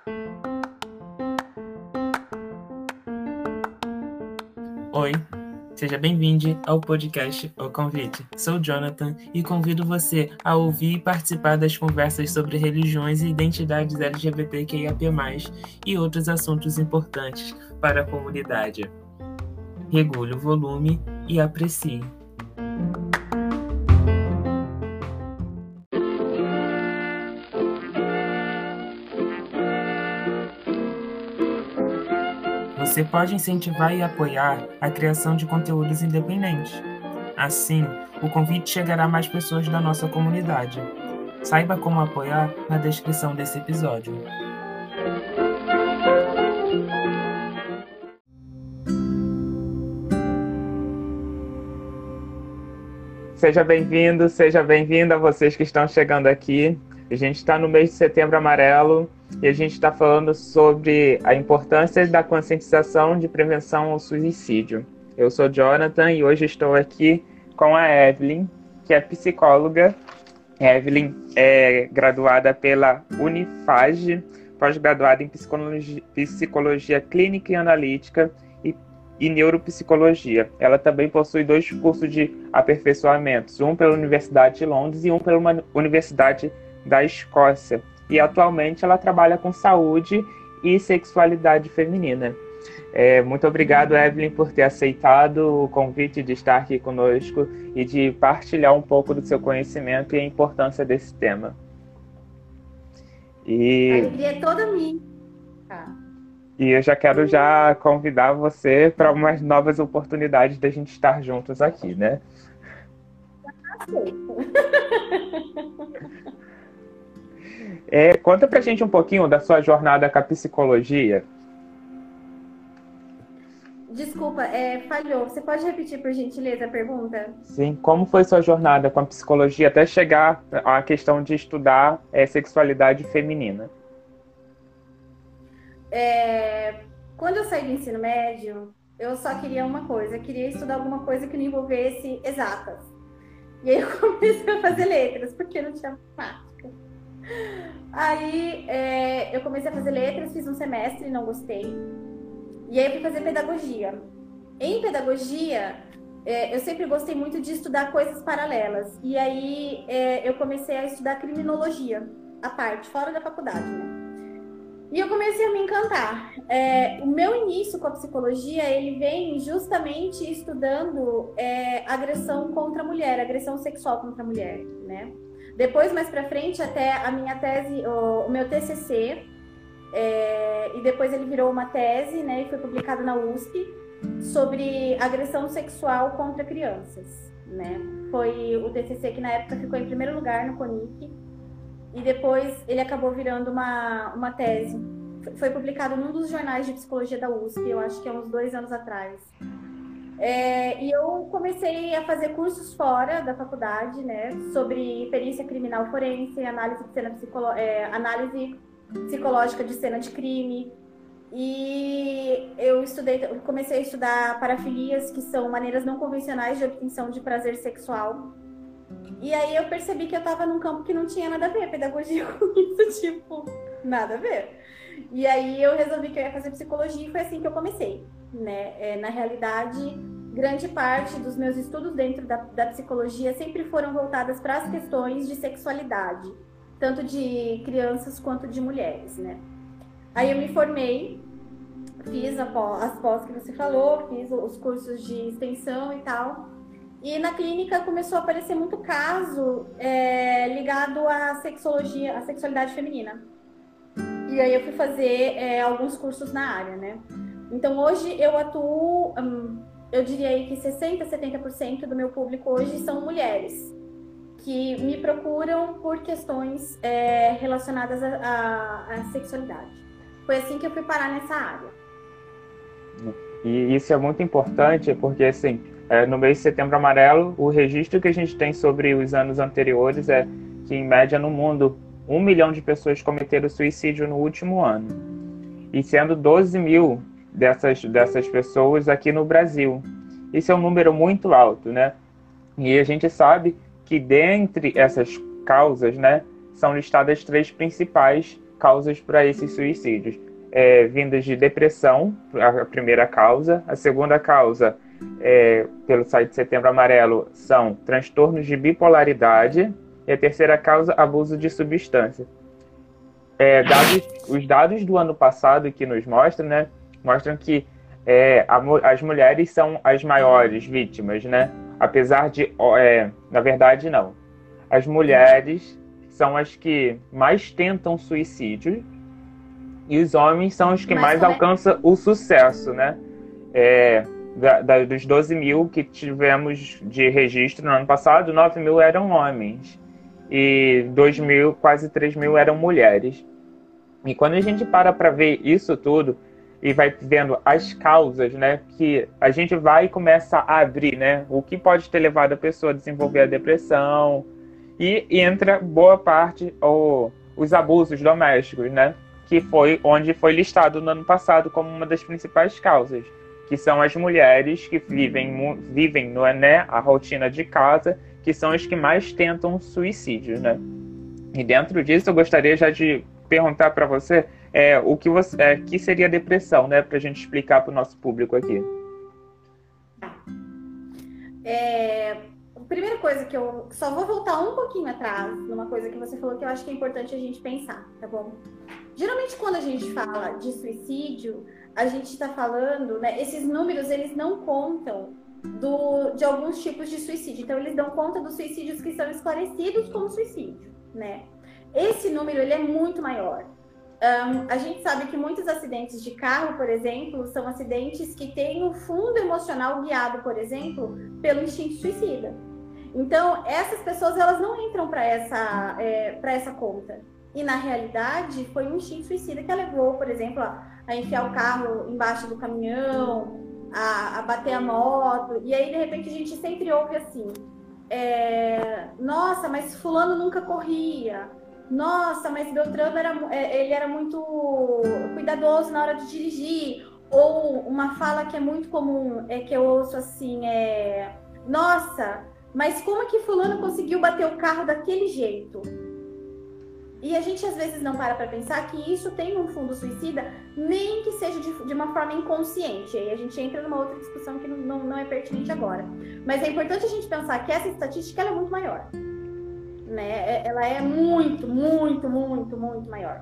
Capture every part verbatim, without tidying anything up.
Oi, seja bem-vindo ao podcast O Convite. Sou Jonathan e convido você a ouvir e participar das conversas sobre religiões e identidades L G B T Q I A P mais, e outros assuntos importantes para a comunidade. Regule o volume e aprecie. Você pode incentivar e apoiar a criação de conteúdos independentes. Assim, o convite chegará a mais pessoas da nossa comunidade. Saiba como apoiar na descrição desse episódio. Seja bem-vindo, seja bem-vinda a vocês que estão chegando aqui. A gente está no mês de Setembro Amarelo e a gente está falando sobre a importância da conscientização de prevenção ao suicídio. Eu sou Jonathan e hoje estou aqui com a Evelyn, que é psicóloga. Evelyn é graduada pela Unifage, pós-graduada em psicologia, psicologia clínica e analítica e, e neuropsicologia. Ela também possui dois cursos de aperfeiçoamentos, um pela Universidade de Londres e um pela Universidade da Escócia. E atualmente ela trabalha com saúde e sexualidade feminina. É, muito obrigado, Evelyn, por ter aceitado o convite de estar aqui conosco e de partilhar um pouco do seu conhecimento e a importância desse tema. E, a alegria é toda minha. Tá. E eu já quero já convidar você para umas novas oportunidades da gente estar juntos aqui, né? Aceito. É, conta pra gente um pouquinho da sua jornada com a psicologia. Desculpa, é, falhou. Você pode repetir, por gentileza, a pergunta? Sim, como foi sua jornada com a psicologia até chegar à questão de estudar é, sexualidade feminina? É, quando eu saí do ensino médio, eu só queria uma coisa. Eu queria estudar alguma coisa que não envolvesse exatas. E aí eu comecei a fazer letras, porque não tinha matemática. Aí é, eu comecei a fazer letras, fiz um semestre e não gostei. E aí eu fui fazer pedagogia. Em pedagogia, é, eu sempre gostei muito de estudar coisas paralelas. E aí é, eu comecei a estudar criminologia, à parte, fora da faculdade, né? E eu comecei a me encantar. É, o meu início com a psicologia, ele vem justamente estudando é, agressão contra a mulher, agressão sexual contra a mulher, né? Depois, mais pra frente, até a minha tese, o, o meu T C C, é, e depois ele virou uma tese, né, e foi publicado na U S P, sobre agressão sexual contra crianças, né? Foi o T C C que na época ficou em primeiro lugar no CONIC, e depois ele acabou virando uma, uma tese. Foi publicado num dos jornais de psicologia da U S P, eu acho que há uns dois anos atrás. É, e eu comecei a fazer cursos fora da faculdade, né, sobre perícia criminal forense, análise, de cena psicolo- é, análise psicológica de cena de crime. E eu estudei, eu comecei a estudar parafilias, que são maneiras não convencionais de obtenção de prazer sexual. E aí eu percebi que eu estava num campo que não tinha nada a ver, pedagogia com isso, tipo, nada a ver. E aí eu resolvi que eu ia fazer psicologia e foi assim que eu comecei, né? É, na realidade, grande parte dos meus estudos dentro da, da psicologia sempre foram voltadas para as questões de sexualidade, tanto de crianças quanto de mulheres, né? Aí eu me formei, fiz a pós, as pós que você falou, fiz os cursos de extensão e tal. E na clínica começou a aparecer muito caso é, ligado à sexologia, à sexualidade feminina. E aí eu fui fazer é, alguns cursos na área, né? Então hoje eu atuo, hum, eu diria aí que sessenta, setenta por cento do meu público hoje são mulheres que me procuram por questões é, relacionadas à sexualidade. Foi assim que eu fui parar nessa área. E isso é muito importante porque, assim, é, no mês de Setembro Amarelo, o registro que a gente tem sobre os anos anteriores é que, em média, no mundo, um milhão de pessoas cometeram suicídio no último ano. E sendo doze mil dessas, dessas pessoas aqui no Brasil. Isso é um número muito alto, né? E a gente sabe que dentre essas causas, né, são listadas três principais causas para esses suicídios. É, vindas de depressão, a primeira causa. A segunda causa, é, pelo site Setembro Amarelo, são transtornos de bipolaridade. E a terceira causa, abuso de substância. É, dados, os dados do ano passado que nos mostram, né, mostram que é, a, as mulheres são as maiores vítimas, né? Apesar de, é, na verdade, não. As mulheres são as que mais tentam suicídio e os homens são os que Mas mais também... alcançam o sucesso, né? É, da, da, dos doze mil que tivemos de registro no ano passado, nove mil eram homens e dois mil, quase três mil eram mulheres. E quando a gente para para ver isso tudo e vai vendo as causas, né, que a gente vai e começa a abrir, né, o que pode ter levado a pessoa a desenvolver a depressão, e entra boa parte ou os abusos domésticos, né, que foi onde foi listado no ano passado como uma das principais causas, que são as mulheres que vivem, vivem no, né, a rotina de casa, que são as que mais tentam suicídio, né. E dentro disso eu gostaria já de perguntar para você é, o que, você, é, que seria depressão, né, para a gente explicar para o nosso público aqui. É, a primeira coisa que eu só vou voltar um pouquinho atrás numa coisa que você falou que eu acho que é importante a gente pensar, tá bom? Geralmente quando a gente fala de suicídio, a gente está falando, né, esses números eles não contam do, de alguns tipos de suicídio, então eles dão conta dos suicídios que são esclarecidos como suicídio, né? Esse número ele é muito maior. Um, a gente sabe que muitos acidentes de carro, por exemplo, são acidentes que têm um fundo emocional guiado, por exemplo, pelo instinto suicida. Então, essas pessoas elas não entram para essa, é, para essa conta. E, na realidade, foi um instinto suicida que a levou, por exemplo, a, a enfiar o carro embaixo do caminhão, a, a bater a moto. E aí, de repente, a gente sempre ouve assim, é, nossa, mas fulano nunca corria. Nossa, mas Beltrano era, ele era muito cuidadoso na hora de dirigir. Ou uma fala que é muito comum, é que eu ouço assim, é... Nossa, mas como é que fulano conseguiu bater o carro daquele jeito? E a gente às vezes não para para pensar que isso tem um fundo suicida, nem que seja de, de uma forma inconsciente. Aí a gente entra numa outra discussão que não, não, não é pertinente agora. Mas é importante a gente pensar que essa estatística ela é muito maior. Né? Ela é muito, muito, muito, muito maior.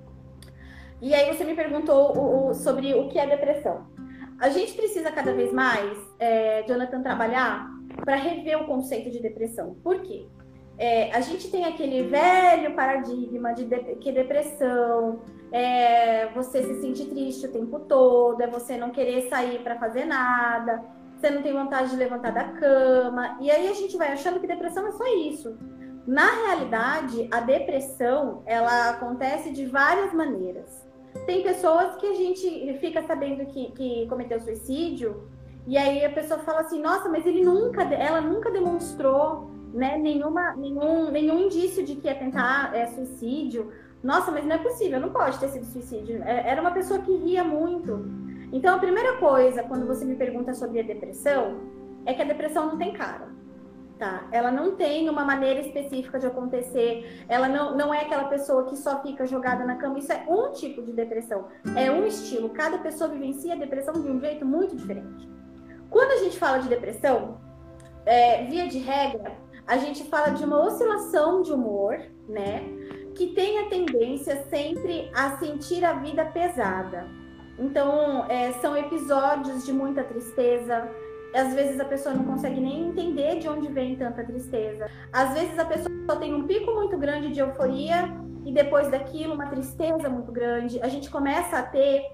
E aí você me perguntou o, o, sobre o que é depressão. A gente precisa cada vez mais, é, Jonathan, trabalhar para rever o conceito de depressão. Por quê? É, a gente tem aquele velho paradigma de, de que depressão é você se sentir triste o tempo todo, é você não querer sair para fazer nada, você não tem vontade de levantar da cama, e aí a gente vai achando que depressão é só isso. Na realidade, a depressão, ela acontece de várias maneiras. Tem pessoas que a gente fica sabendo que, que cometeu suicídio, e aí a pessoa fala assim, nossa, mas ele nunca, ela nunca demonstrou, né, nenhuma, nenhum, nenhum indício de que ia tentar é, suicídio. Nossa, mas não é possível, não pode ter sido suicídio. Era uma pessoa que ria muito. Então, a primeira coisa, quando você me pergunta sobre a depressão, é que a depressão não tem cara. Tá? Ela não tem uma maneira específica de acontecer, ela não, não é aquela pessoa que só fica jogada na cama, isso é um tipo de depressão, é um estilo, cada pessoa vivencia a depressão de um jeito muito diferente. Quando a gente fala de depressão, é, via de regra, a gente fala de uma oscilação de humor, né, que tem a tendência sempre a sentir a vida pesada. Então, é, são episódios de muita tristeza. Às vezes a pessoa não consegue nem entender de onde vem tanta tristeza. Às vezes a pessoa só tem um pico muito grande de euforia e depois daquilo uma tristeza muito grande. A gente começa a ter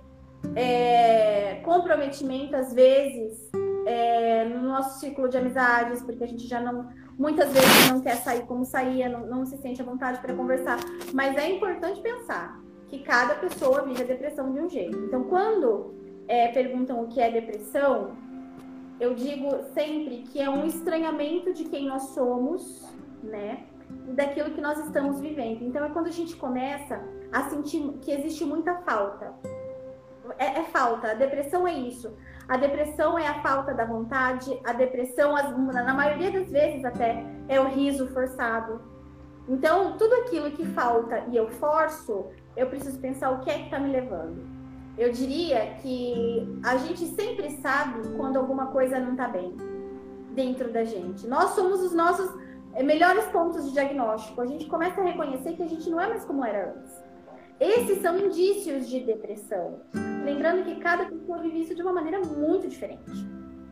é, comprometimento, às vezes, é, no nosso círculo de amizades, porque a gente já não, muitas vezes não quer sair como saía, não, não se sente à vontade para conversar. Mas é importante pensar que cada pessoa vive a depressão de um jeito. Então, quando é, perguntam o que é depressão, eu digo sempre que é um estranhamento de quem nós somos, né? E daquilo que nós estamos vivendo. Então, é quando a gente começa a sentir que existe muita falta. É, é falta. A depressão é isso. A depressão é a falta da vontade. A depressão, na maioria das vezes até, é o riso forçado. Então, tudo aquilo que falta e eu forço eu preciso pensar o que é que está me levando. Eu diria que a gente sempre sabe quando alguma coisa não está bem dentro da gente. Nós somos os nossos melhores pontos de diagnóstico. A gente começa a reconhecer que a gente não é mais como era antes. Esses são indícios de depressão. Lembrando que cada pessoa vive isso de uma maneira muito diferente.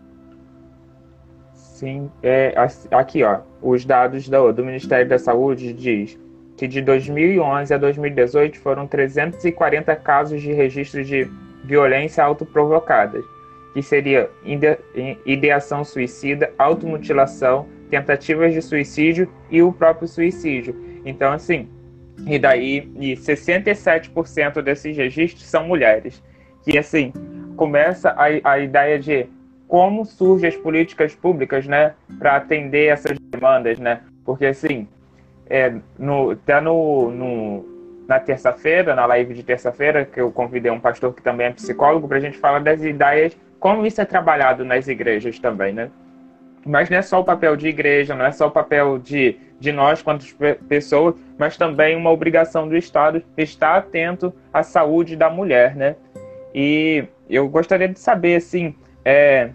Sim, é, aqui ó, os dados do, do Ministério da Saúde diz que de dois mil e onze a dois mil e dezoito foram trezentos e quarenta casos de registro de violência autoprovocada, que seria ide, ideação suicida, automutilação, tentativas de suicídio e o próprio suicídio. Então, assim, e daí e sessenta e sete por cento desses registros são mulheres. Que, assim, começa a, a ideia de como surgem as políticas públicas, né, para atender essas demandas, né? Porque, assim, é, no, até no, no, na terça-feira, na live de terça-feira, que eu convidei um pastor que também é psicólogo, para a gente falar das ideias, como isso é trabalhado nas igrejas também, né? Mas não é só o papel de igreja, não é só o papel de, de nós quanto pessoas, mas também uma obrigação do Estado estar atento à saúde da mulher, né? E eu gostaria de saber, assim, é,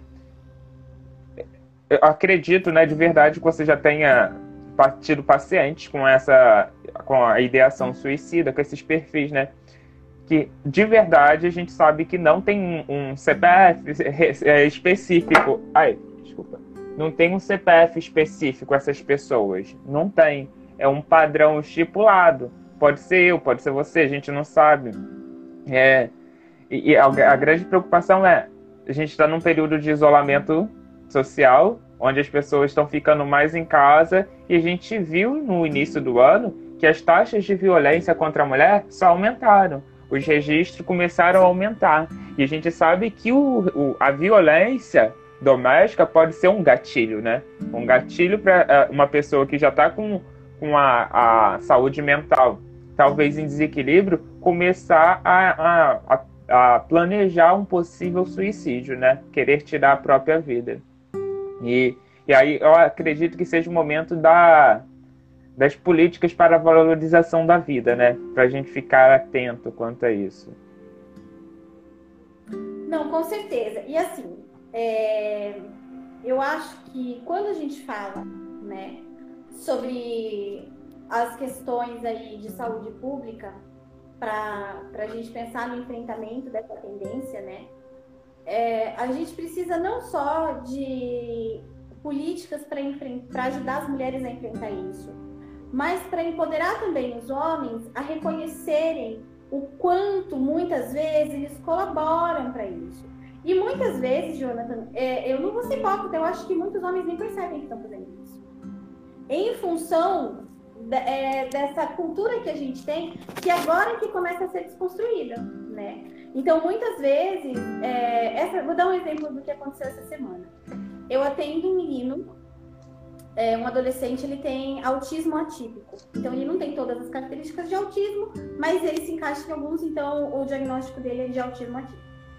eu acredito, né, de verdade que você já tenha tido pacientes com essa, com a ideação suicida, com esses perfis, né? Que de verdade a gente sabe que não tem um C P F específico. Ai, desculpa. Não tem um C P F específico essas pessoas. Não tem. É um padrão estipulado. Pode ser eu, pode ser você, a gente não sabe. É, e e a, a grande preocupação é a gente está num período de isolamento social, onde as pessoas estão ficando mais em casa, e a gente viu no início do ano que as taxas de violência contra a mulher só aumentaram. Os registros começaram a aumentar. E a gente sabe que o, o, a violência doméstica pode ser um gatilho, né? Um gatilho para uma pessoa que já está com, com a, a saúde mental talvez em desequilíbrio, começar a, a, a planejar um possível suicídio, né? Querer tirar a própria vida. E, e aí eu acredito que seja o momento da, das políticas para a valorização da vida, né? Para a gente ficar atento quanto a isso. Não, com certeza. E assim, é, eu acho que quando a gente fala, né, sobre as questões aí de saúde pública, para a gente pensar no enfrentamento dessa tendência, né, é, a gente precisa não só de políticas para ajudar as mulheres a enfrentar isso, mas para empoderar também os homens a reconhecerem o quanto, muitas vezes, eles colaboram para isso. E muitas vezes, Jonathan, é, eu não vou ser hipócrita, eu acho que muitos homens nem percebem que estão fazendo isso. Em função de, é, dessa cultura que a gente tem, que agora que começa a ser desconstruída, né? Então, muitas vezes, é, essa, vou dar um exemplo do que aconteceu essa semana. Eu atendo um menino, é, um adolescente, ele tem autismo atípico. Então, ele não tem todas as características de autismo, mas ele se encaixa em alguns, então o diagnóstico dele é de autismo atípico.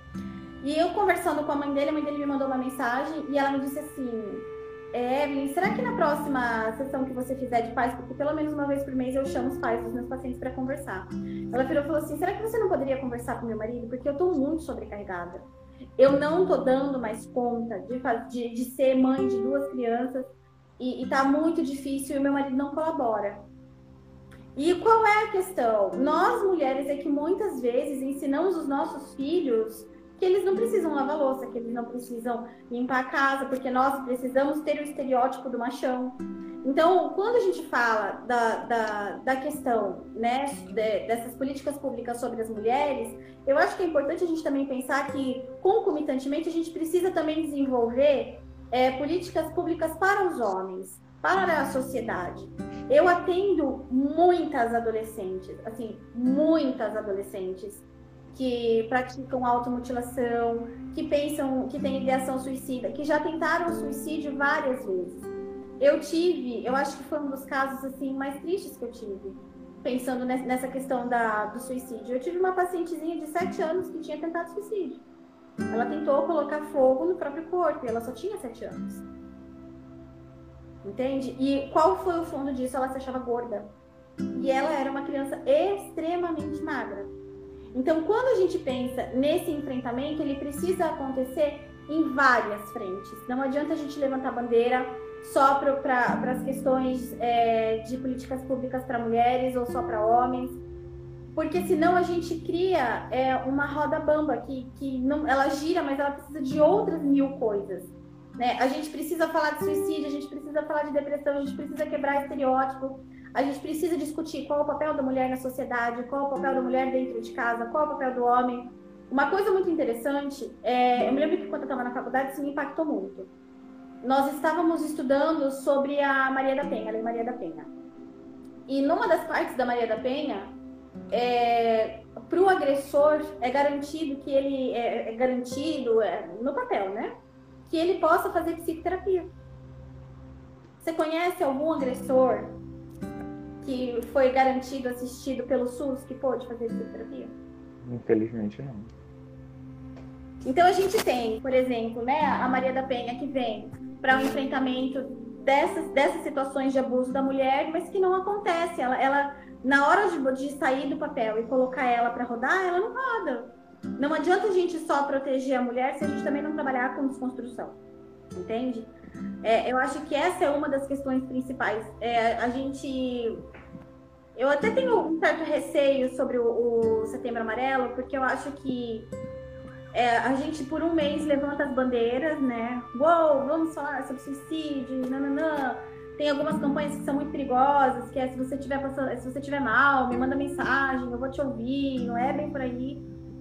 E eu conversando com a mãe dele, a mãe dele me mandou uma mensagem e ela me disse assim: Evelyn, será que na próxima sessão que você fizer de pais, porque pelo menos uma vez por mês eu chamo os pais dos meus pacientes para conversar. Ela virou e falou assim: será que você não poderia conversar com meu marido? Porque eu tô muito sobrecarregada. Eu não tô dando mais conta de, de, de ser mãe de duas crianças e, e tá muito difícil e meu marido não colabora. E qual é a questão? Nós, mulheres, é que muitas vezes ensinamos os nossos filhos que eles não precisam lavar louça, que eles não precisam limpar a casa, porque nós precisamos ter o estereótipo do machão. Então, quando a gente fala da, da, da questão, né, de, dessas políticas públicas sobre as mulheres, eu acho que é importante a gente também pensar que, concomitantemente, a gente precisa também desenvolver é, políticas públicas para os homens, para a sociedade. Eu atendo muitas adolescentes, assim, muitas adolescentes, que praticam automutilação, que pensam que tem ideação suicida, que já tentaram suicídio várias vezes. Eu tive, eu acho que foi um dos casos assim mais tristes que eu tive, pensando nessa questão da, do suicídio. Eu tive uma pacientezinha de sete anos que tinha tentado suicídio. Ela tentou colocar fogo no próprio corpo e ela só tinha sete anos. Entende? E qual foi o fundo disso? Ela se achava gorda. e ela era uma criança extremamente magra. Então, quando a gente pensa nesse enfrentamento, ele precisa acontecer em várias frentes. Não adianta a gente levantar bandeira só para as questões é, de políticas públicas para mulheres ou só para homens, porque senão a gente cria é, uma roda bamba que, que não, ela gira, mas ela precisa de outras mil coisas. Né? A gente precisa falar de suicídio, a gente precisa falar de depressão, a gente precisa quebrar estereótipo, a gente precisa discutir qual é o papel da mulher na sociedade, qual é o papel da mulher dentro de casa, qual é o papel do homem. Uma coisa muito interessante, é, eu me lembro que quando eu estava na faculdade isso me impactou muito. Nós estávamos estudando sobre a Maria da Penha, a Lei Maria da Penha. E numa das partes da Maria da Penha, é, para o agressor é garantido que ele é, é garantido é, no papel, né? Que ele possa fazer psicoterapia. Você conhece algum agressor que foi garantido, assistido pelo SUS, que pôde fazer psicoterapia? Infelizmente não. Então a gente tem, por exemplo, né, a Maria da Penha que vem para o um enfrentamento dessas, dessas situações de abuso da mulher, mas que não acontece. Ela, ela na hora de, de sair do papel e colocar ela para rodar, ela não roda. Não adianta a gente só proteger a mulher se a gente também não trabalhar com desconstrução, entende? É, eu acho que essa é uma das questões principais. É, a gente... Eu até tenho um certo receio sobre o, o Setembro Amarelo, porque eu acho que é, a gente por um mês levanta as bandeiras, né? Uou, vamos falar sobre suicídio, nananã. Tem algumas campanhas que são muito perigosas, que é se você tiver passando, se você tiver mal, me manda mensagem, eu vou te ouvir, não é bem por aí.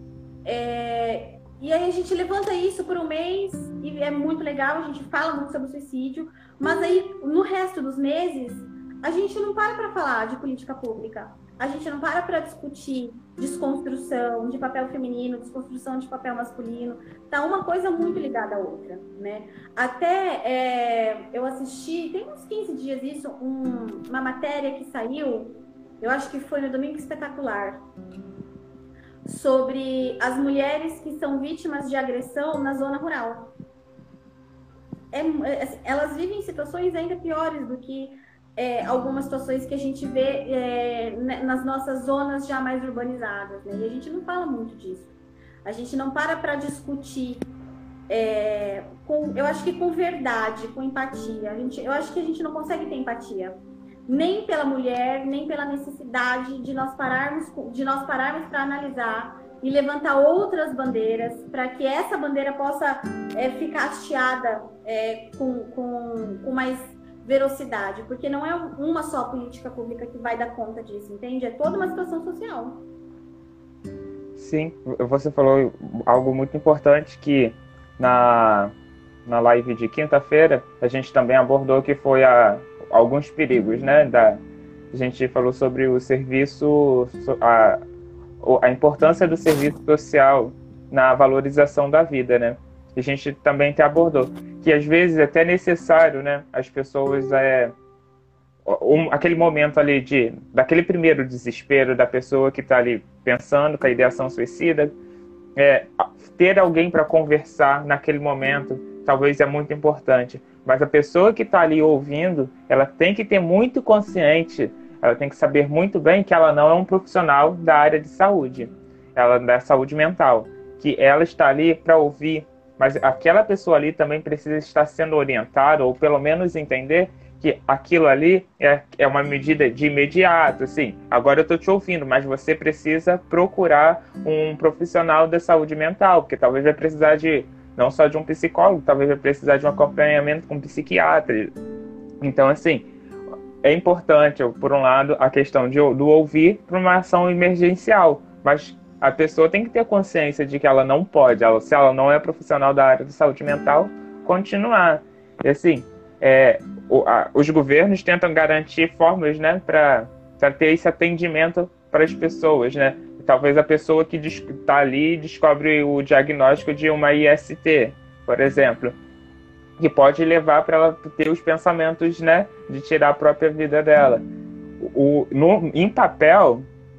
É, e aí a gente levanta isso por um mês e é muito legal, a gente fala muito sobre suicídio, mas aí no resto dos meses a gente não para para falar de política pública, a gente não para para discutir desconstrução de papel feminino, desconstrução de papel masculino, tá uma coisa muito ligada à outra, né? Até é, eu assisti, tem uns quinze dias isso, um, uma matéria que saiu, eu acho que foi no Domingo Espetacular, sobre as mulheres que são vítimas de agressão na zona rural. É, elas vivem situações ainda piores do que é, algumas situações que a gente vê é, nas nossas zonas já mais urbanizadas, né? E a gente não fala muito disso. A gente não para para discutir, é, com, eu acho que com verdade, com empatia. A gente, eu acho que a gente não consegue ter empatia. Nem pela mulher, nem pela necessidade de nós pararmos, de nós pararmos para analisar e levantar outras bandeiras para que essa bandeira possa é, ficar hasteada é, com, com, com mais velocidade, porque não é uma só política pública que vai dar conta disso, entende? É toda uma situação social. Sim, você falou algo muito importante que na, na live de quinta-feira a gente também abordou, que foi a alguns perigos, né? Da, a gente falou sobre o serviço, a, a importância do serviço social na valorização da vida, né? A gente também te abordou que às vezes é até necessário, né? As pessoas é um, aquele momento ali de daquele primeiro desespero da pessoa que está ali pensando com a ideação suicida, é, ter alguém para conversar naquele momento talvez é muito importante. Mas a pessoa que está ali ouvindo, ela tem que ter muito consciente, ela tem que saber muito bem que ela não é um profissional da área de saúde, ela da saúde mental, que ela está ali para ouvir, mas aquela pessoa ali também precisa estar sendo orientada, ou pelo menos entender que aquilo ali é, é uma medida de imediato, assim, agora eu estou te ouvindo, mas você precisa procurar um profissional da saúde mental, porque talvez vai precisar de não só de um psicólogo, talvez vai precisar de um acompanhamento com um psiquiatra. Então, assim, é importante, por um lado, a questão de, do ouvir para uma ação emergencial, mas a pessoa tem que ter consciência de que ela não pode, ela, se ela não é profissional da área de saúde mental, continuar. E, assim, é, o, a, os governos tentam garantir formas, né, para ter esse atendimento para as pessoas, né? Talvez a pessoa que está ali descobre o diagnóstico de uma I S T, por exemplo, que pode levar para ela ter os pensamentos, né, de tirar a própria vida dela. O, no, em papel,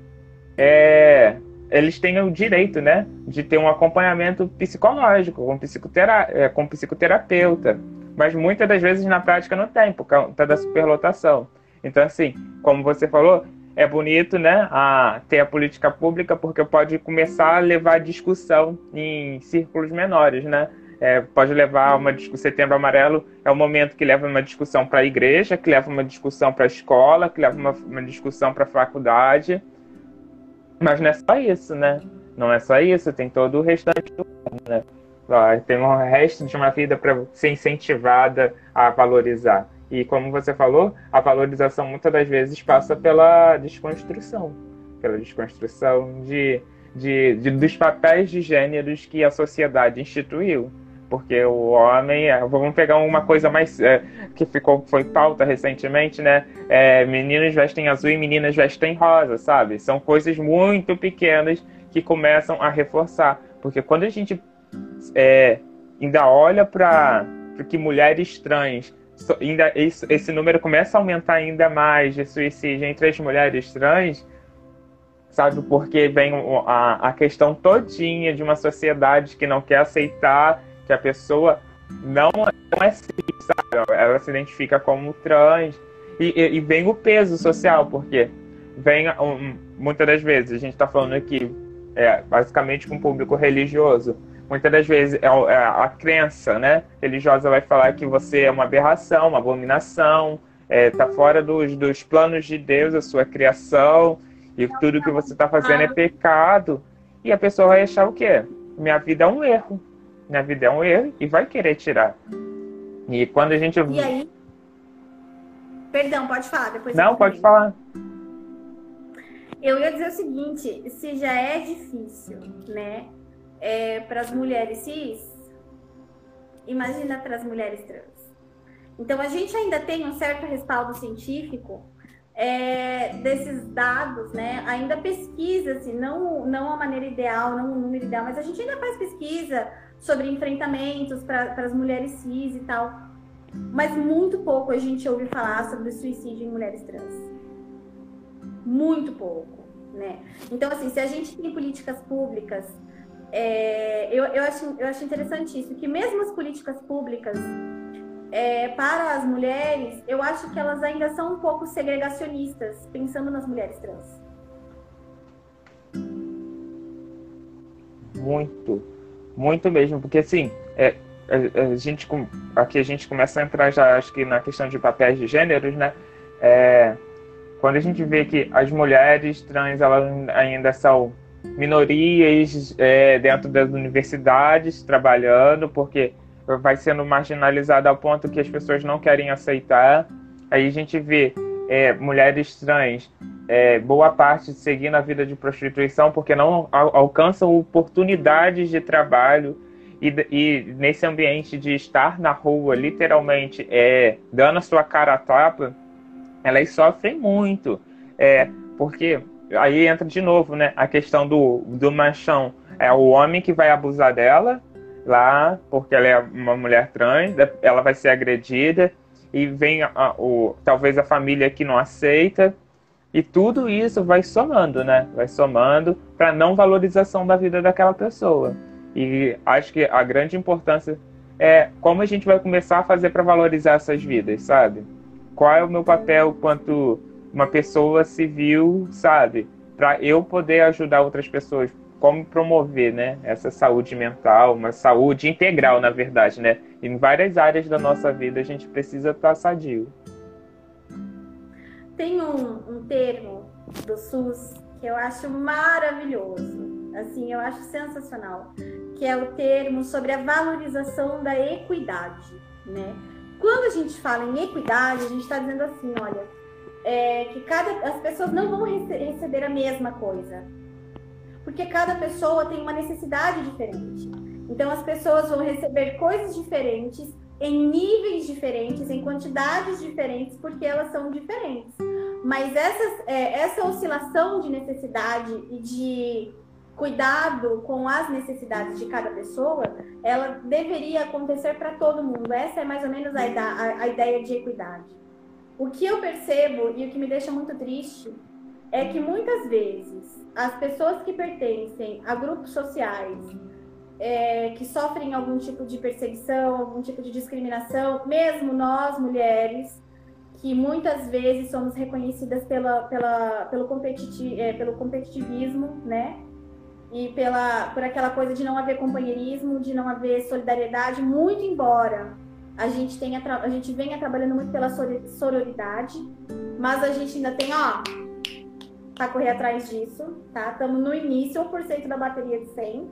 é, eles têm o direito, né, de ter um acompanhamento psicológico, com, psicotera, é, com psicoterapeuta, mas muitas das vezes na prática não tem, por conta da superlotação. Então, assim, como você falou, é bonito, né, a, ter a política pública, porque pode começar a levar a discussão em círculos menores, né? É, pode levar uma discussão. Setembro Amarelo é o momento que leva uma discussão para a igreja, que leva uma discussão para a escola, que leva uma, uma discussão para a faculdade. Mas não é só isso, né? Não é só isso, tem todo o restante do mundo, né? Ó, tem um resto de uma vida para ser incentivada a valorizar. E como você falou, a valorização muitas das vezes passa pela desconstrução, pela desconstrução de, de, de, dos papéis de gêneros que a sociedade instituiu. Porque o homem, vamos pegar uma coisa mais é, que ficou, foi pauta recentemente, né? É, meninos vestem azul e meninas vestem rosa, sabe? São coisas muito pequenas que começam a reforçar. Porque quando a gente é, ainda olha para que mulheres trans, ainda, esse, esse número começa a aumentar ainda mais de suicídio entre as mulheres trans, sabe? Porque vem a, a questão todinha de uma sociedade que não quer aceitar que a pessoa não, não é cis, sabe? Ela se identifica como trans. E, e, e vem o peso social, porque vem, um, muitas das vezes, a gente está falando aqui, é, basicamente com o público religioso, muitas das vezes é, é a crença, né, religiosa vai falar que você é uma aberração, uma abominação, está é, fora dos, dos planos de Deus, a sua criação, e tudo que você está fazendo é pecado. E a pessoa vai achar o quê? Minha vida é um erro. Minha vida é um erro e vai querer tirar. E quando a gente... E aí? Perdão, pode falar. Depois Não, pode falar. Eu ia dizer o seguinte, se já é difícil, né, é, para as mulheres cis, imagina para as mulheres trans. Então, a gente ainda tem um certo respaldo científico é, desses dados, né? Ainda pesquisa-se, não, não a maneira ideal, não o número ideal, mas a gente ainda faz pesquisa sobre enfrentamentos para as mulheres cis e tal. Mas muito pouco a gente ouve falar sobre suicídio em mulheres trans. Muito pouco, né? Então, assim, se a gente tem políticas públicas, é, eu, eu, acho, eu acho interessante isso, que mesmo as políticas públicas é, para as mulheres, eu acho que elas ainda são um pouco segregacionistas, pensando nas mulheres trans. Muito, muito mesmo, porque assim, é, a, a gente, aqui a gente começa a entrar já, acho que na questão de papéis de gêneros, né? É, quando a gente vê que as mulheres trans, elas ainda são minorias é, dentro das universidades, trabalhando, porque vai sendo marginalizada ao ponto que as pessoas não querem aceitar. Aí a gente vê é, mulheres trans, é, boa parte seguindo a vida de prostituição, porque não al- alcançam oportunidades de trabalho, e, e nesse ambiente de estar na rua, literalmente, é, dando a sua cara a tapa, elas sofrem muito, é, porque aí entra de novo, né, a questão do, do machão. É o homem que vai abusar dela lá, porque ela é uma mulher trans, ela vai ser agredida, e vem a, o, talvez a família que não aceita, e tudo isso vai somando, né, vai somando para não valorização da vida daquela pessoa. E acho que a grande importância é como a gente vai começar a fazer para valorizar essas vidas, sabe? Qual é o meu papel quanto uma pessoa civil, sabe? Para eu poder ajudar outras pessoas. Como promover, né, essa saúde mental, uma saúde integral, na verdade, né? Em várias áreas da nossa vida a gente precisa estar sadio. Tem um, um termo do SUS que eu acho maravilhoso, assim, eu acho sensacional, que é o termo sobre a valorização da equidade, né? Quando a gente fala em equidade, a gente está dizendo assim, olha, é, que cada, as pessoas não vão rece- receber a mesma coisa, porque cada pessoa tem uma necessidade diferente. Então, as pessoas vão receber coisas diferentes, em níveis diferentes, em quantidades diferentes, porque elas são diferentes. Mas essas, é, essa oscilação de necessidade e de cuidado com as necessidades de cada pessoa, ela deveria acontecer para todo mundo. Essa é mais ou menos a, a, a ideia de equidade. O que eu percebo e o que me deixa muito triste é que muitas vezes as pessoas que pertencem a grupos sociais é, que sofrem algum tipo de perseguição, algum tipo de discriminação, mesmo nós mulheres que muitas vezes somos reconhecidas pela, pela, pelo, competiti é, pelo competitivismo, né? E pela, por aquela coisa de não haver companheirismo, de não haver solidariedade, muito embora a gente, tenha, a gente venha trabalhando muito pela sororidade, mas a gente ainda tem, ó, para correr atrás disso, tá? Estamos no início, um por cento da bateria de cem.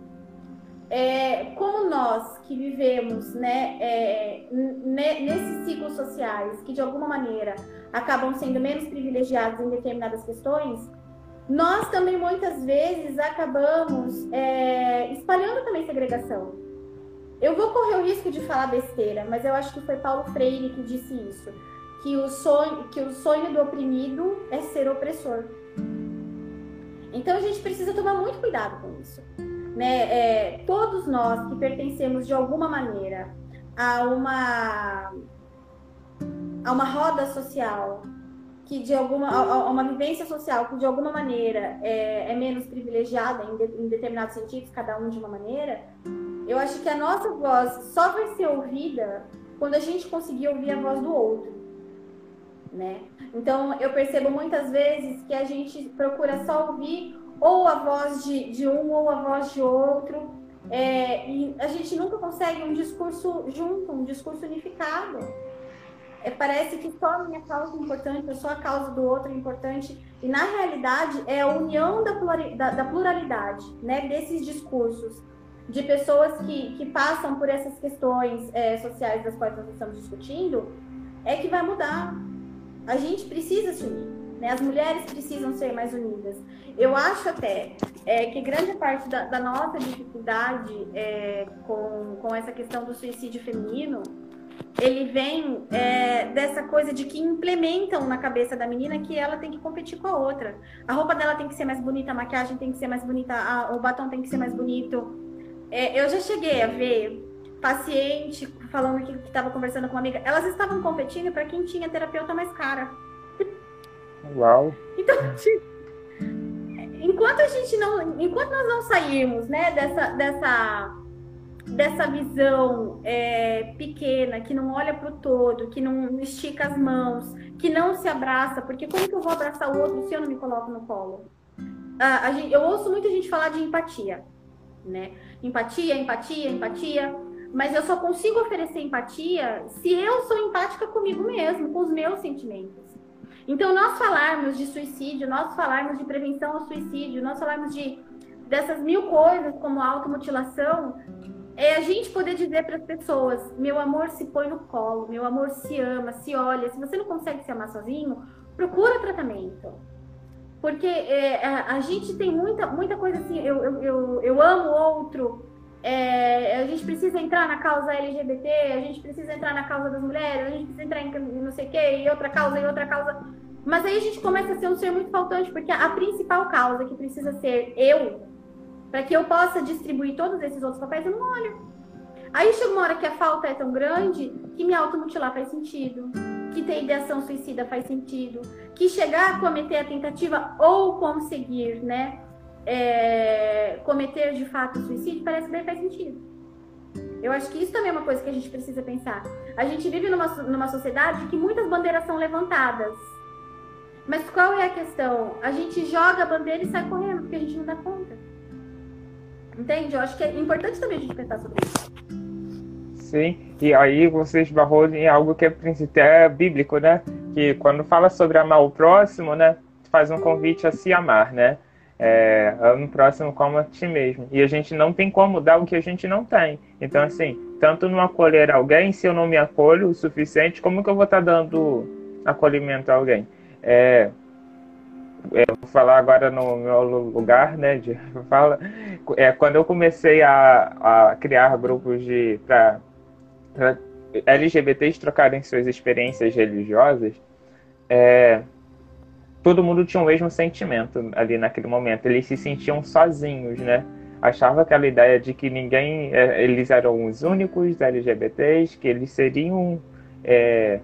É, como nós que vivemos, né, é, nesses ciclos sociais que de alguma maneira acabam sendo menos privilegiados em determinadas questões, nós também muitas vezes acabamos é, espalhando também segregação. Eu vou correr o risco de falar besteira, mas eu acho que foi Paulo Freire que disse isso, que o sonho, que o sonho do oprimido é ser opressor. Então a gente precisa tomar muito cuidado com isso. Né? É, todos nós que pertencemos de alguma maneira a uma, a uma roda social, que de alguma, a, a uma vivência social que de alguma maneira é, é menos privilegiada em, de, em determinados sentidos, cada um de uma maneira, eu acho que a nossa voz só vai ser ouvida quando a gente conseguir ouvir a voz do outro. Né? Então eu percebo muitas vezes que a gente procura só ouvir ou a voz de, de um ou a voz de outro, é, e a gente nunca consegue um discurso junto, um discurso unificado. É, parece que só a minha causa é importante, ou só a causa do outro é importante, e na realidade é a união da, da, da pluralidade, né, desses discursos, de pessoas que, que passam por essas questões é, sociais das quais nós estamos discutindo, é que vai mudar. A gente precisa se unir. As mulheres precisam ser mais unidas. Eu acho até é, que grande parte da, da nossa dificuldade é, com, com essa questão do suicídio feminino, ele vem é, dessa coisa de que implementam na cabeça da menina que ela tem que competir com a outra. A roupa dela tem que ser mais bonita, a maquiagem tem que ser mais bonita, a, o batom tem que ser mais bonito. É, eu já cheguei a ver paciente falando que estava conversando com uma amiga, elas estavam competindo para quem tinha terapeuta mais cara. Uau. Então, enquanto a gente não, enquanto nós não sairmos, né, dessa, dessa, dessa visão é, pequena, que não olha para o todo, que não estica as mãos, que não se abraça, porque como que eu vou abraçar o outro se eu não me coloco no colo? Ah, a gente, eu ouço muita gente falar de empatia, né? Empatia, empatia, empatia. Mas eu só consigo oferecer empatia se eu sou empática comigo mesmo, com os meus sentimentos. Então, nós falarmos de suicídio, nós falarmos de prevenção ao suicídio, nós falarmos de, dessas mil coisas como a automutilação, é a gente poder dizer para as pessoas, meu amor, se põe no colo, meu amor, se ama, se olha. Se você não consegue se amar sozinho, procura tratamento. Porque é, a, a gente tem muita, muita coisa assim, eu, eu, eu, eu amo o outro, é, a gente precisa entrar na causa L G B T, a gente precisa entrar na causa das mulheres, a gente precisa entrar em não sei o quê, e outra causa, e outra causa. Mas aí a gente começa a ser um ser muito faltante, porque a principal causa que precisa ser eu, para que eu possa distribuir todos esses outros papéis, eu não olho. Aí chega uma hora que a falta é tão grande que me automutilar faz sentido, que ter ideação suicida faz sentido, que chegar a cometer a tentativa ou conseguir, né, é, cometer de fato o suicídio, parece que daí faz sentido. Eu acho que isso também é uma coisa que a gente precisa pensar. A gente vive numa, numa sociedade que muitas bandeiras são levantadas. Mas qual é a questão? A gente joga a bandeira e sai correndo, porque a gente não dá conta. Entende? Eu acho que é importante também a gente pensar sobre isso. Sim, e aí você esbarrou em algo que é até bíblico, né? Que quando fala sobre amar o próximo, né? Faz um convite a se amar, né? É, ama o próximo como a ti mesmo. E a gente não tem como dar o que a gente não tem. Então, assim, tanto não acolher alguém, se eu não me acolho o suficiente, como que eu vou estar dando acolhimento a alguém? É, eu vou falar agora no meu lugar, né? De fala, é, quando eu comecei a, a criar grupos de para L G B Ts trocarem suas experiências religiosas, é, todo mundo tinha o mesmo sentimento ali naquele momento. Eles se sentiam sozinhos, né? Achava aquela ideia de que ninguém, é, eles eram os únicos L G B Ts, que eles seriam é,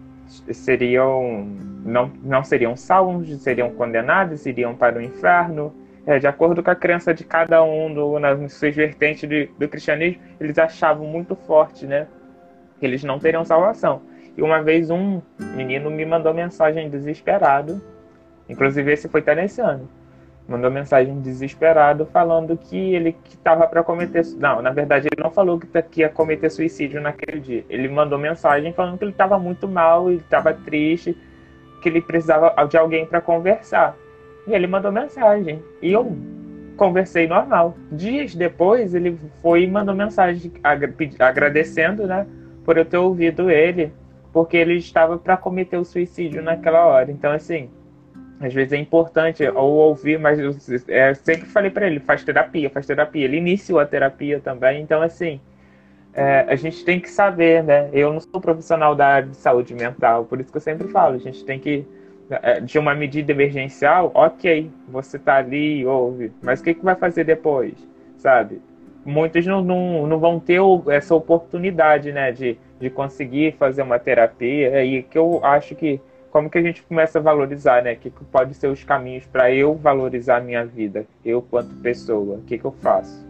seriam não, não seriam salvos, seriam condenados, iriam para o inferno. É, de acordo com a crença de cada um do, nas suas vertentes de, do cristianismo, eles achavam muito forte, né, que eles não teriam salvação. E uma vez um menino me mandou mensagem desesperado, inclusive esse foi até nesse ano, mandou mensagem desesperado falando que ele estava para cometer... Não, na verdade ele não falou que, que ia cometer suicídio naquele dia. Ele mandou mensagem falando que ele estava muito mal, ele estava triste, que ele precisava de alguém para conversar. E ele mandou mensagem. E eu conversei normal. Dias depois ele foi e mandou mensagem agradecendo, né, por eu ter ouvido ele, porque ele estava para cometer o suicídio naquela hora. Então, assim... Às vezes é importante ou ouvir, mas eu é, sempre falei para ele, faz terapia, faz terapia. Ele iniciou a terapia também, então assim, é, a gente tem que saber, né? Eu não sou profissional da área de saúde mental, por isso que eu sempre falo, a gente tem que, de uma medida emergencial, ok, você tá ali, ouve, mas o que, que vai fazer depois, sabe? Muitos não, não, não vão ter essa oportunidade, né, de, de conseguir fazer uma terapia, e que eu acho que como que a gente começa a valorizar, né? O que, que pode ser os caminhos para eu valorizar a minha vida? Eu, quanto pessoa, o que, que eu faço?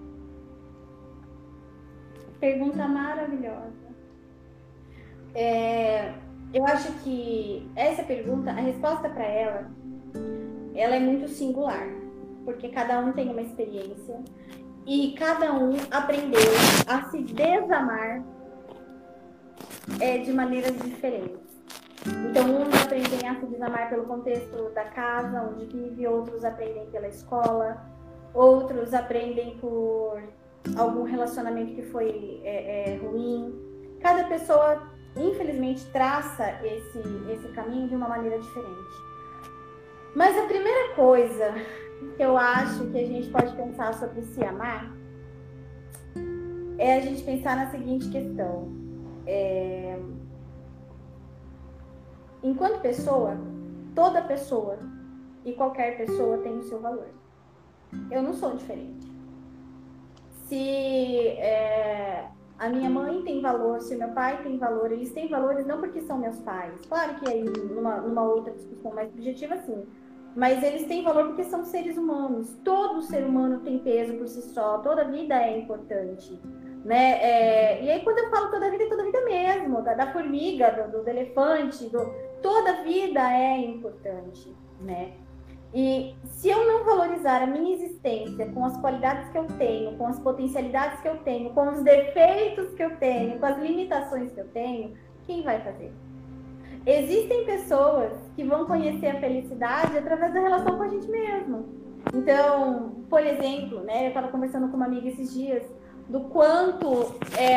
Pergunta maravilhosa. É, eu acho que essa pergunta, a resposta para ela, ela é muito singular. Porque cada um tem uma experiência e cada um aprendeu a se desamar é, de maneiras diferentes. Então, uns aprendem a se desamar pelo contexto da casa onde vive, outros aprendem pela escola, outros aprendem por algum relacionamento que foi é, é, ruim. Cada pessoa, infelizmente, traça esse, esse caminho de uma maneira diferente. Mas a primeira coisa que eu acho que a gente pode pensar sobre se amar é a gente pensar na seguinte questão. É... Enquanto pessoa, toda pessoa e qualquer pessoa tem o seu valor. Eu não sou diferente. Se é, a minha mãe tem valor, se o meu pai tem valor, eles têm valores não porque são meus pais. Claro que aí, numa, numa outra discussão mais objetiva, sim. Mas eles têm valor porque são seres humanos. Todo ser humano tem peso por si só. Toda vida é importante. Né? É, e aí, quando eu falo toda vida, é toda vida mesmo. Da, da formiga, do, do elefante, do, toda vida é importante. Né? E se eu não valorizar a minha existência com as qualidades que eu tenho, com as potencialidades que eu tenho, com os defeitos que eu tenho, com as limitações que eu tenho, quem vai fazer? Existem pessoas que vão conhecer a felicidade através da relação com a gente mesmo. Então, por exemplo, né, eu estava conversando com uma amiga esses dias do quanto,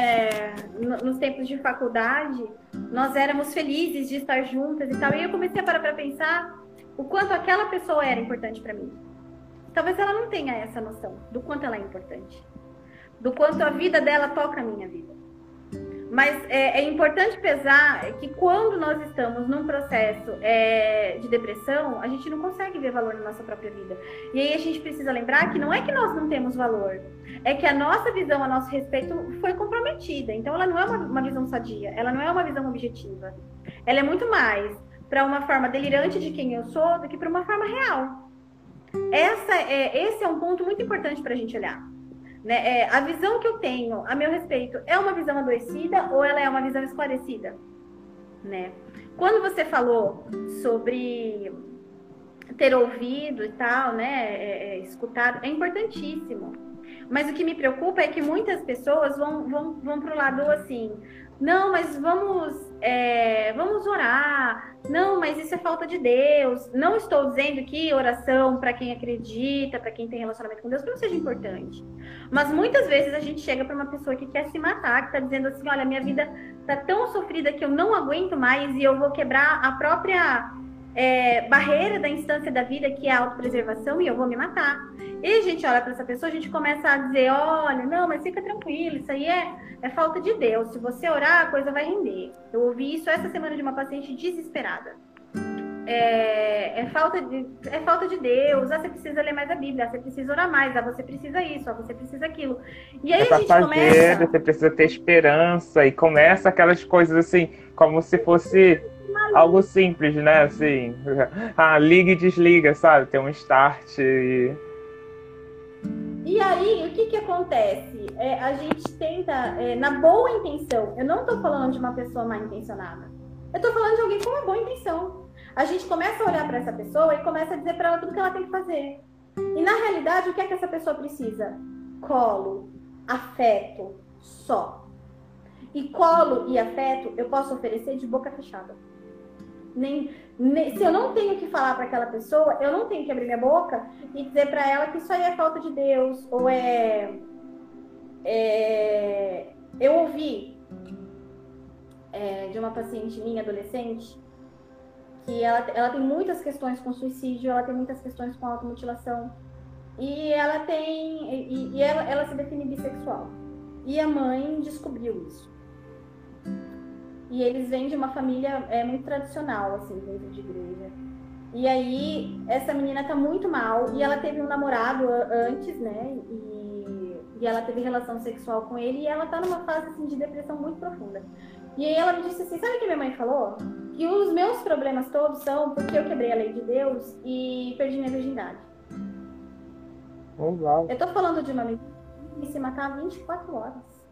é, nos tempos de faculdade, nós éramos felizes de estar juntas e tal. E eu comecei a parar para pensar o quanto aquela pessoa era importante para mim. Talvez ela não tenha essa noção do quanto ela é importante, do quanto a vida dela toca a minha vida. Mas é, é importante pesar que quando nós estamos num processo é, de depressão, a gente não consegue ver valor na nossa própria vida. E aí a gente precisa lembrar que não é que nós não temos valor, é que a nossa visão a nosso respeito foi comprometida. Então ela não é uma, uma visão sadia, ela não é uma visão objetiva. Ela é muito mais para uma forma delirante de quem eu sou do que para uma forma real. Essa é, esse é um ponto muito importante para a gente olhar. Né? É, a visão que eu tenho a meu respeito é uma visão adoecida ou ela é uma visão esclarecida? Né? Quando você falou sobre ter ouvido e tal, né, é, é, escutado, é importantíssimo. Mas o que me preocupa é que muitas pessoas vão, vão, vão para o lado assim, não, mas vamos, é, vamos orar, não, mas isso é falta de Deus. Não estou dizendo que oração para quem acredita, para quem tem relacionamento com Deus, não seja importante. Mas muitas vezes a gente chega para uma pessoa que quer se matar, que está dizendo assim, olha, minha vida está tão sofrida que eu não aguento mais e eu vou quebrar a própria é, barreira da instância da vida, que é a autopreservação, e eu vou me matar. E a gente olha para essa pessoa, a gente começa a dizer, olha, não, mas fica tranquilo, isso aí é, é falta de Deus. Se você orar, a coisa vai render. Eu ouvi isso essa semana de uma paciente desesperada. É, é, falta de, é falta de Deus, ah, você precisa ler mais a Bíblia, ah, você precisa orar mais, ah, você precisa isso, ah, você precisa aquilo. E aí é a gente fazer, começa... Você precisa ter esperança, e começa aquelas coisas assim, como se fosse algo simples, né? Assim, ah, liga e desliga, sabe? Tem um start e... E aí, o que que acontece? É, a gente tenta, é, na boa intenção, eu não tô falando de uma pessoa mal intencionada, eu tô falando de alguém com uma boa intenção. A gente começa a olhar para essa pessoa e começa a dizer para ela tudo que ela tem que fazer. E na realidade, o que é que essa pessoa precisa? Colo, afeto, só. E colo e afeto eu posso oferecer de boca fechada. Nem, nem, se eu não tenho que falar para aquela pessoa, eu não tenho que abrir minha boca e dizer para ela que isso aí é falta de Deus, ou é... é eu ouvi é, de uma paciente minha, adolescente, que ela, ela tem muitas questões com suicídio, ela tem muitas questões com automutilação, e ela tem... e, e ela, ela se define bissexual. E a mãe descobriu isso. E eles vêm de uma família é, muito tradicional, assim, dentro de igreja. E aí, essa menina tá muito mal, e ela teve um namorado antes, né, e, e ela teve relação sexual com ele, e ela tá numa fase, assim, de depressão muito profunda. E aí ela me disse assim, sabe o que minha mãe falou? Que os meus problemas todos são porque eu quebrei a lei de Deus e perdi minha virgindade. Oh, wow. Eu tô falando de uma menina que se matar vinte e quatro horas.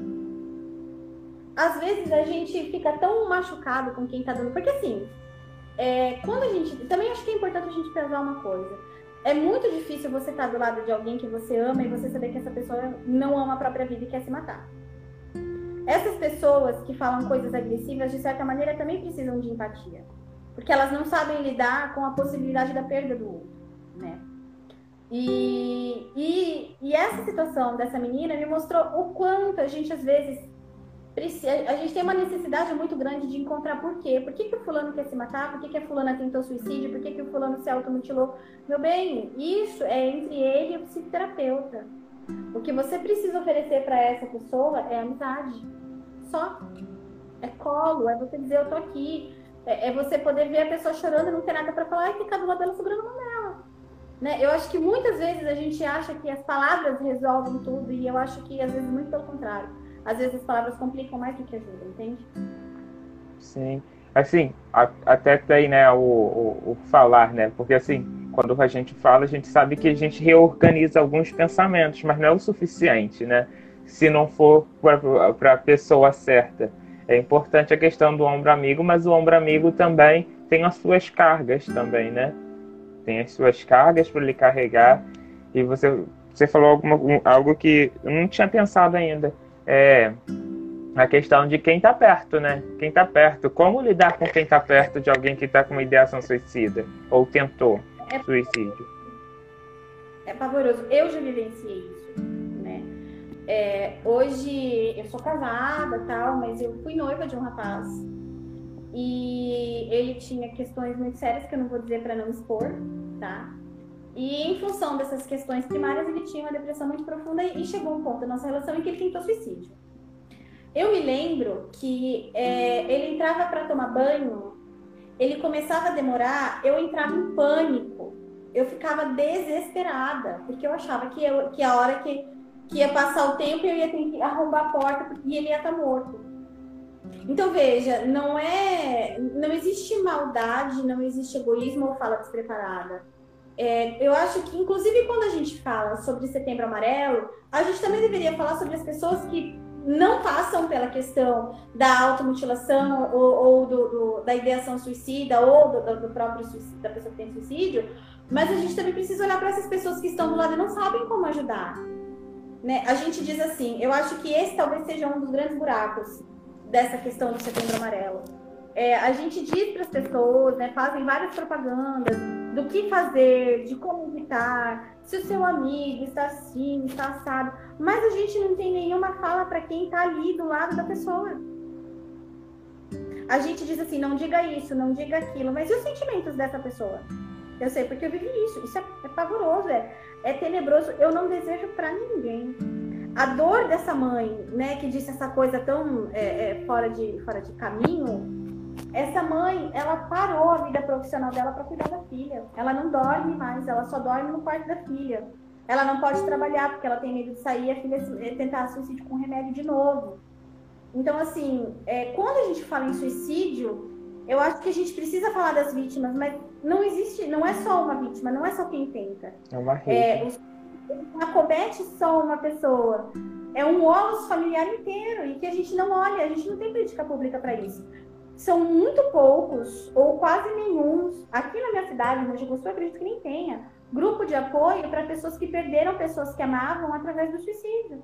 Às vezes a gente fica tão machucado com quem tá dando... Porque assim, é, quando a gente... Também acho que é importante a gente pesar uma coisa. É muito difícil você estar do lado de alguém que você ama e você saber que essa pessoa não ama a própria vida e quer se matar. Essas pessoas que falam coisas agressivas, de certa maneira, também precisam de empatia. Porque elas não sabem lidar com a possibilidade da perda do outro, né? E, e, e essa situação dessa menina me mostrou o quanto a gente, às vezes... A gente tem uma necessidade muito grande de encontrar por quê. Por que, que o fulano quer se matar? Por que, que a fulana tentou suicídio? Por que, que o fulano se automutilou? Meu bem, isso é entre ele e o psicoterapeuta. O que você precisa oferecer para essa pessoa é amizade. Só. É colo, é você dizer eu tô aqui. É, é você poder ver a pessoa chorando e não ter nada para falar e ficar do lado dela segurando a mão dela. Né? Eu acho que muitas vezes a gente acha que as palavras resolvem tudo e eu acho que às vezes muito pelo contrário. Às vezes as palavras complicam mais do que ajudam, entende? Sim. Assim, a, até daí, né, o, o, o falar, né? Porque assim, quando a gente fala, a gente sabe que a gente reorganiza alguns pensamentos, mas não é o suficiente, né? Se não for para a pessoa certa. É importante a questão do ombro amigo, mas o ombro amigo também tem as suas cargas também, né? Tem as suas cargas para ele carregar. E você, você falou alguma, algo que eu não tinha pensado ainda. É a questão de quem está perto, né? Quem está perto. Como lidar com quem está perto de alguém que está com uma ideação suicida? Ou tentou é, suicídio? É pavoroso. Eu já vivenciei isso, né? É, hoje eu sou casada, tal, mas eu fui noiva de um rapaz. E ele tinha questões muito sérias que eu não vou dizer para não expor, tá? E em função dessas questões primárias, ele tinha uma depressão muito profunda e chegou um ponto da nossa relação em que ele tentou suicídio. Eu me lembro que é, ele entrava para tomar banho, ele começava a demorar, eu entrava em pânico, eu ficava desesperada, porque eu achava que, eu, que a hora que, que ia passar o tempo eu ia ter que arrombar a porta e ele ia estar morto. Então veja, não é, não existe maldade, não existe egoísmo ou fala despreparada. É, eu acho que, inclusive, quando a gente fala sobre Setembro Amarelo, a gente também deveria falar sobre as pessoas que não passam pela questão da automutilação ou, ou do, do, da ideação suicida ou do, do próprio suicídio, da pessoa que tem suicídio, mas a gente também precisa olhar para essas pessoas que estão do lado e não sabem como ajudar. Né? A gente diz assim, eu acho que esse talvez seja um dos grandes buracos dessa questão do Setembro Amarelo. É, a gente diz para as pessoas, né, fazem várias propagandas do que fazer, de como evitar, se o seu amigo está assim, está assado, mas a gente não tem nenhuma fala para quem está ali do lado da pessoa. A gente diz assim, não diga isso, não diga aquilo, mas e os sentimentos dessa pessoa? Eu sei porque eu vivi isso, isso é, é pavoroso, é, é tenebroso, eu não desejo para ninguém. A dor dessa mãe, né, que disse essa coisa tão é, é, fora, de, fora de caminho, essa mãe, ela parou a vida profissional dela para cuidar da filha. Ela não dorme mais, ela só dorme no quarto da filha. Ela não pode trabalhar porque ela tem medo de sair e a filha tentar suicídio com remédio de novo. Então, assim, é, quando a gente fala em suicídio, eu acho que a gente precisa falar das vítimas, mas não existe, não é só uma vítima, não é só quem tenta. É uma rede. É, os, não acomete só uma pessoa, é um ônus familiar inteiro e que a gente não olha, a gente não tem política pública para isso. São muito poucos, ou quase nenhum, aqui na minha cidade, no Mogi Guaçu, eu acredito que nem tenha, grupo de apoio para pessoas que perderam pessoas que amavam através do suicídio.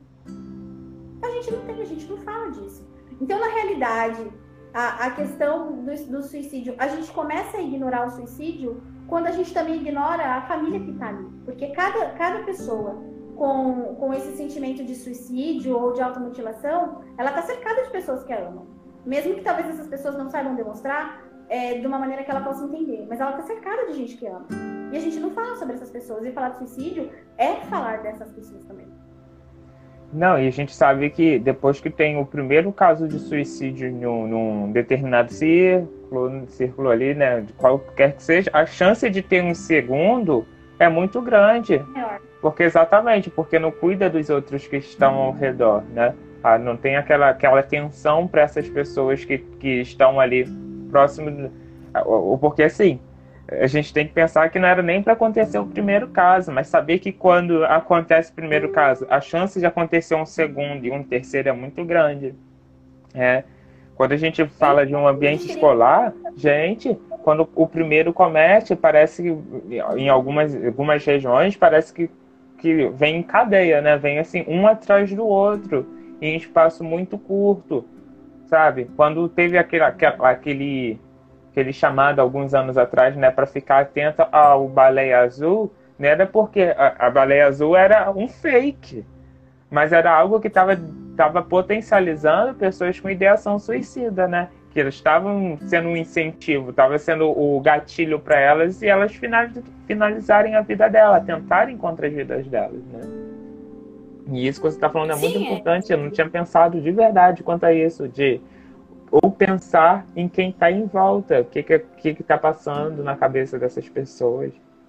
A gente não tem, a gente não fala disso. Então, na realidade, a, a questão do, do suicídio, a gente começa a ignorar o suicídio quando a gente também ignora a família que está ali. Porque cada, cada pessoa com, com esse sentimento de suicídio ou de automutilação, ela está cercada de pessoas que a amam. Mesmo que talvez essas pessoas não saibam demonstrar é, de uma maneira que ela possa entender. Mas ela está cercada de gente que ama. E a gente não fala sobre essas pessoas. E falar de suicídio é falar dessas pessoas também. Não, e a gente sabe que depois que tem o primeiro caso de suicídio num, num determinado círculo, círculo ali, né, de qualquer que seja, a chance de ter um segundo é muito grande. Maior. Porque exatamente, porque não cuida dos outros que estão ao redor, né? Ah, não tem aquela, aquela atenção para essas pessoas que, que estão ali próximo. Ou porque assim, a gente tem que pensar que não era nem para acontecer o primeiro caso, mas saber que quando acontece o primeiro caso, a chance de acontecer um segundo e um terceiro é muito grande. É. Quando a gente fala de um ambiente escolar, gente, quando o primeiro comete, parece que em algumas, algumas regiões, parece que, que vem em cadeia, né? Vem assim, um atrás do outro, em espaço muito curto, sabe? Quando teve aquele, aquele, aquele chamado alguns anos atrás, né, para ficar atento ao Baleia Azul, não era porque a, a Baleia Azul era um fake, mas era algo que estava tava potencializando pessoas com ideação suicida, né? Que eles estavam sendo um incentivo, estava sendo o gatilho para elas e elas finalizarem a vida dela, tentarem contra as vidas delas, né? E isso que você está falando é muito Sim, importante. É. Eu não tinha pensado de verdade quanto a isso, de ou pensar em quem está em volta, o que que que está passando na cabeça dessas pessoas.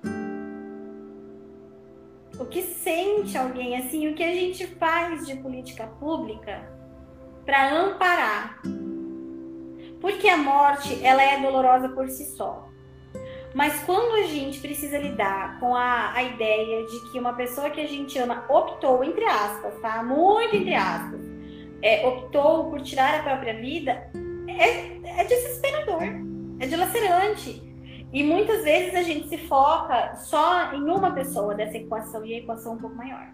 O que sente alguém, assim, o que a gente faz de política pública para amparar. Porque a morte, ela é dolorosa por si só. Mas quando a gente precisa lidar com a, a ideia de que uma pessoa que a gente ama optou, entre aspas, tá? Muito entre aspas, é, optou por tirar a própria vida, é, é desesperador, é dilacerante. E muitas vezes a gente se foca só em uma pessoa dessa equação, e a equação é um pouco maior.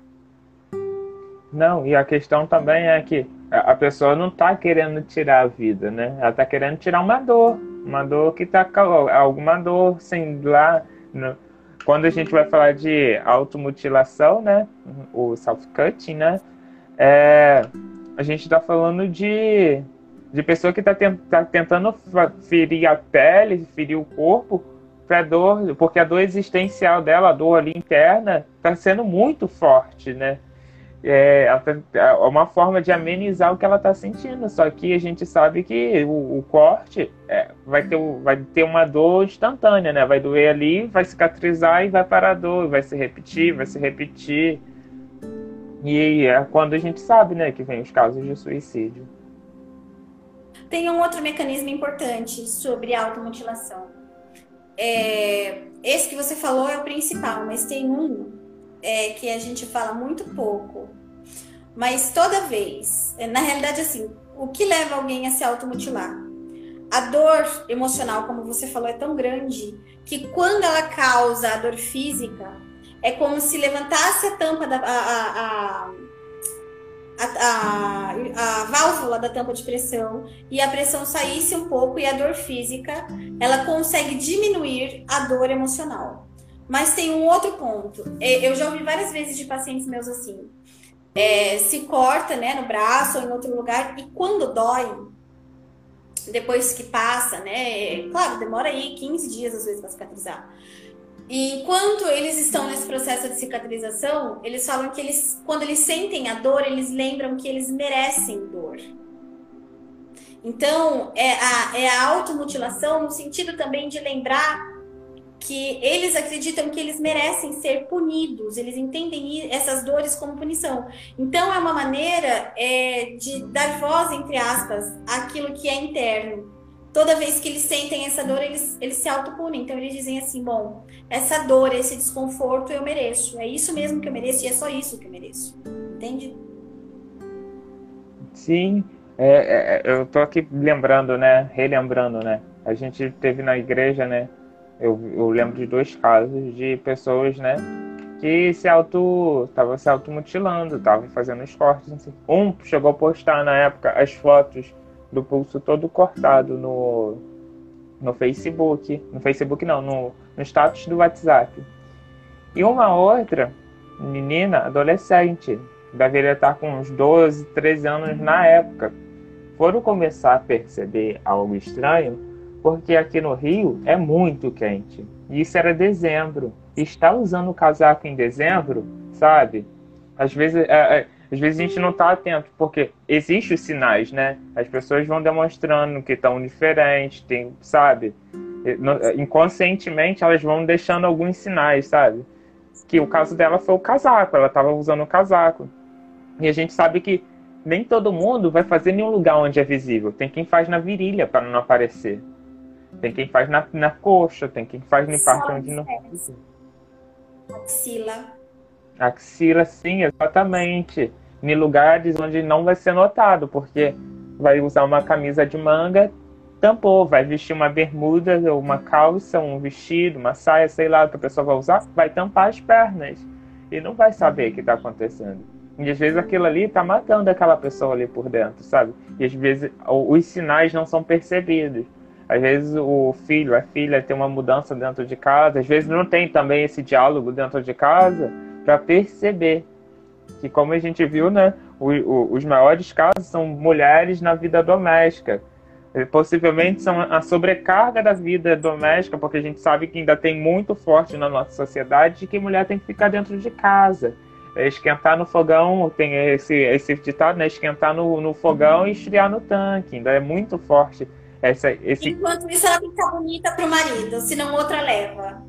Não, e a questão também é que a pessoa não está querendo tirar a vida, né? Ela está querendo tirar uma dor, uma dor que está... Alguma dor, assim, lá... No, quando a gente vai falar de automutilação, né? O self-cutting, né? É, a gente está falando de, de pessoa que está tent, tá tentando ferir a pele, ferir o corpo, pra dor, porque a dor existencial dela, a dor ali interna, está sendo muito forte, né? É, é uma forma de amenizar o que ela está sentindo, só que a gente sabe que o, o corte é, vai, ter, vai ter uma dor instantânea, né? Vai doer ali, vai cicatrizar e vai parar a dor, vai se repetir, vai se repetir. E é quando a gente sabe, né, que vem os casos de suicídio. Tem um outro mecanismo importante sobre a automutilação. É, esse que você falou é o principal, mas tem um É, que a gente fala muito pouco, mas toda vez, na realidade, assim, o que leva alguém a se automutilar? A dor emocional, como você falou, é tão grande que quando ela causa a dor física, é como se levantasse a tampa da a, a, a, a, a válvula da tampa de pressão e a pressão saísse um pouco e a dor física, ela consegue diminuir a dor emocional. Mas tem um outro ponto. Eu já ouvi várias vezes de pacientes meus assim. É, se corta, né, no braço ou em outro lugar. E quando dói, depois que passa, né? Claro, demora aí quinze dias às vezes para cicatrizar. E enquanto eles estão nesse processo de cicatrização, eles falam que eles, quando eles sentem a dor, eles lembram que eles merecem dor. Então, é a, é a automutilação no sentido também de lembrar que eles acreditam que eles merecem ser punidos, eles entendem essas dores como punição. Então, é uma maneira é, de dar voz, entre aspas, àquilo que é interno. toda vez que eles sentem essa dor, eles, eles se autopunem. Então eles dizem assim, bom, essa dor, esse desconforto eu mereço. É isso mesmo que eu mereço e é só isso que eu mereço. Entende? Sim, é, é, eu tô aqui lembrando, né? Relembrando, né? A gente teve na igreja, né? Eu, eu lembro de dois casos de pessoas, né? Que se auto, tava se automutilando, estavam fazendo os cortes. Assim. Um chegou a postar na época as fotos do pulso todo cortado no, no Facebook. No Facebook não, no, no status do WhatsApp. E uma outra menina, adolescente, deveria estar com uns doze, treze anos na época, foram começar a perceber algo estranho, porque aqui no Rio é muito quente. E isso era dezembro. E estar usando casaco em dezembro, sabe? Às vezes, é, é, às vezes a gente não está atento, porque existem os sinais, né? As pessoas vão demonstrando que estão diferentes, tem, sabe? Inconscientemente elas vão deixando alguns sinais, sabe? Que o caso dela foi o casaco, ela estava usando o casaco. E a gente sabe que nem todo mundo vai fazer em um lugar onde é visível. Tem quem faz na virilha para não aparecer. Tem quem faz na, na coxa, tem quem faz em parte onde não... Axila. Axila, sim, exatamente. Em lugares onde não vai ser notado, porque vai usar uma camisa de manga, tampou, vai vestir uma bermuda, uma calça, um vestido, uma saia, sei lá, que a pessoa vai usar, vai tampar as pernas. E não vai saber o que está acontecendo. E às vezes aquilo ali está matando aquela pessoa ali por dentro, sabe? E às vezes os sinais não são percebidos. Às vezes o filho, a filha tem uma mudança dentro de casa, às vezes não tem também esse diálogo dentro de casa para perceber que, como a gente viu, né, o, o, os maiores casos são mulheres na vida doméstica. Possivelmente são a sobrecarga da vida doméstica, porque a gente sabe que ainda tem muito forte na nossa sociedade que mulher tem que ficar dentro de casa. É esquentar no fogão, tem esse, esse ditado, né? Esquentar no, no fogão e esfriar no tanque. Ainda é muito forte. Essa, esse... Enquanto isso, ela tem que estar bonita pro marido, senão outra leva.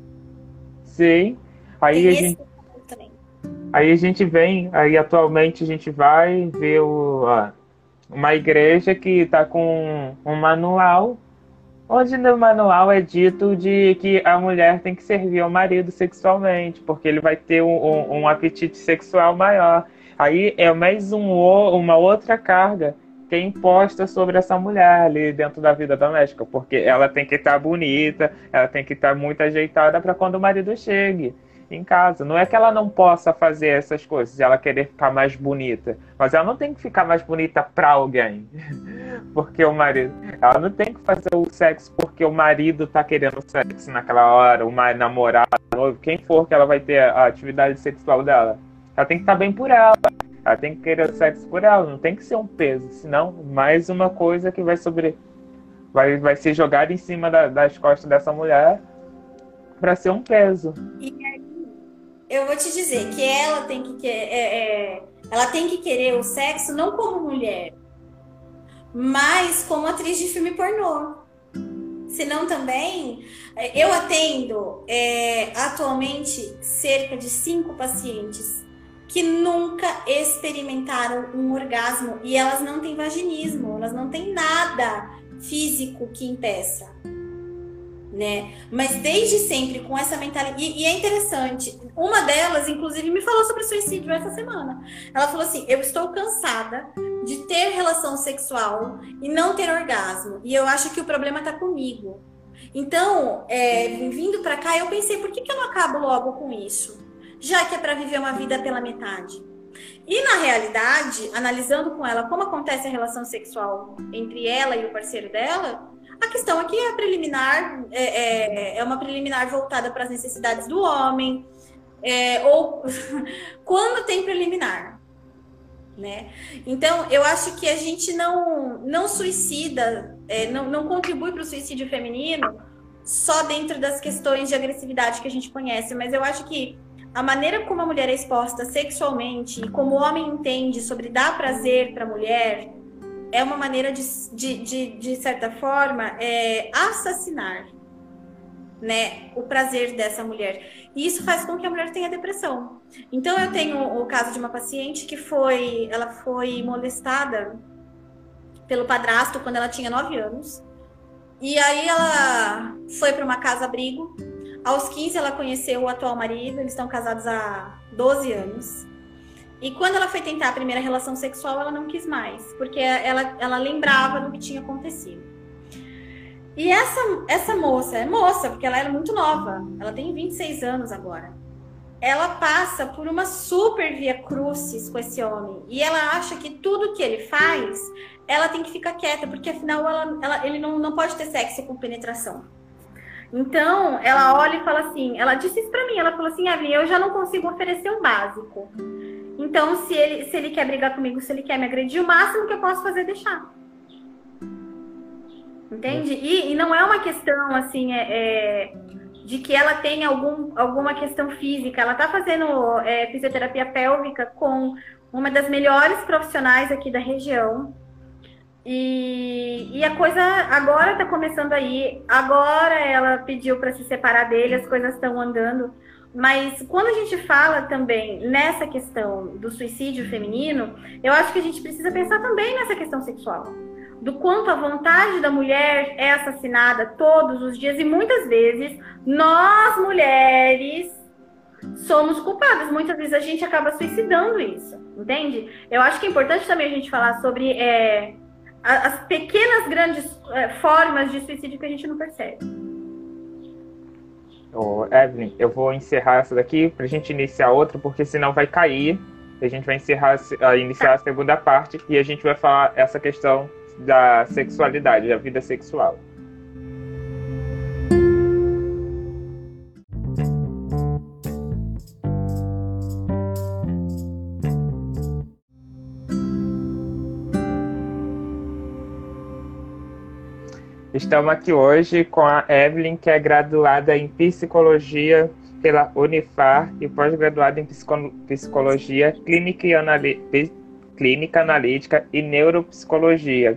Sim. Aí tem a esse gente... também. Aí a gente vem, aí atualmente a gente vai ver o, ó, uma igreja que está com um manual, onde no manual é dito de que a mulher tem que servir ao marido sexualmente, porque ele vai ter um, um, um apetite sexual maior. Aí é mais um, uma outra carga que é imposta sobre essa mulher ali dentro da vida doméstica, porque ela tem que estar bonita, ela tem que estar muito ajeitada para quando o marido chegue em casa. Não é que ela não possa fazer essas coisas, ela querer ficar mais bonita, mas ela não tem que ficar mais bonita para alguém, porque o marido, ela não tem que fazer o sexo porque o marido tá querendo sexo naquela hora, uma namorada, quem for que ela vai ter a atividade sexual dela, ela tem que estar bem por ela, ela tem que querer o sexo por ela, não tem que ser um peso, senão mais uma coisa que vai sobre vai, vai ser jogada em cima da, das costas dessa mulher para ser um peso. E aí, eu vou te dizer que ela tem que, é, é, ela tem que querer o sexo não como mulher, mas como atriz de filme pornô. Senão também, eu atendo é, atualmente cerca de cinco pacientes que nunca experimentaram um orgasmo e elas não têm vaginismo, elas não têm nada físico que impeça. Né? Mas desde sempre com essa mentalidade, e, e é interessante, uma delas inclusive me falou sobre suicídio essa semana. Ela falou assim: eu estou cansada de ter relação sexual e não ter orgasmo, e eu acho que o problema está comigo. Então, é, vindo para cá, eu pensei, por que, que eu não acabo logo com isso? Já que é para viver uma vida pela metade. E na realidade, analisando com ela como acontece a relação sexual entre ela e o parceiro dela, a questão aqui é a preliminar, é, é, é uma preliminar voltada para as necessidades do homem, é, ou quando tem preliminar, né? Então, eu acho que a gente não, não suicida, é, não, não contribui para o suicídio feminino só dentro das questões de agressividade que a gente conhece, mas eu acho que a maneira como a mulher é exposta sexualmente e como o homem entende sobre dar prazer para a mulher é uma maneira de, de, de, de certa forma, é, assassinar, né, o prazer dessa mulher. E isso faz com que a mulher tenha depressão. Então, eu tenho o caso de uma paciente que foi, ela foi molestada pelo padrasto quando ela tinha nove anos. E aí ela foi para uma casa-abrigo. Aos quinze ela conheceu o atual marido, eles estão casados há doze anos. E quando ela foi tentar a primeira relação sexual, ela não quis mais, porque ela, ela lembrava do que tinha acontecido. E essa, essa moça, é moça, porque ela era muito nova, ela tem vinte e seis anos agora. Ela passa por uma super via crucis com esse homem. E ela acha que tudo que ele faz, ela tem que ficar quieta, porque afinal ela, ela, ele não, não pode ter sexo com penetração. Então, ela olha e fala assim, ela disse isso pra mim, ela falou assim, Evelyn, eu já não consigo oferecer o básico. Então, se ele, se ele quer brigar comigo, se ele quer me agredir, o máximo que eu posso fazer é deixar. Entende? E, e não é uma questão, assim, é, é, de que ela tem algum, alguma questão física. Ela tá fazendo é, fisioterapia pélvica com uma das melhores profissionais aqui da região. E, e a coisa agora tá começando aí. Agora ela pediu para se separar dele, as coisas estão andando. Mas quando a gente fala também nessa questão do suicídio feminino, eu acho que a gente precisa pensar também nessa questão sexual. Do quanto a vontade da mulher é assassinada todos os dias. E muitas vezes, nós mulheres somos culpadas. Muitas vezes a gente acaba suicidando isso, entende? Eu acho que é importante também a gente falar sobre é, as pequenas, grandes é, formas de suicídio que a gente não percebe. Ô, Evelyn, eu vou encerrar essa daqui pra gente iniciar outra, porque senão vai cair. A gente vai encerrar, a, iniciar a segunda parte e a gente vai falar essa questão da sexualidade, da vida sexual. Estamos aqui hoje com a Evelyn, que é graduada em Psicologia pela Unifar e pós-graduada em Psicologia Clínica, e Anali... Clínica Analítica e Neuropsicologia.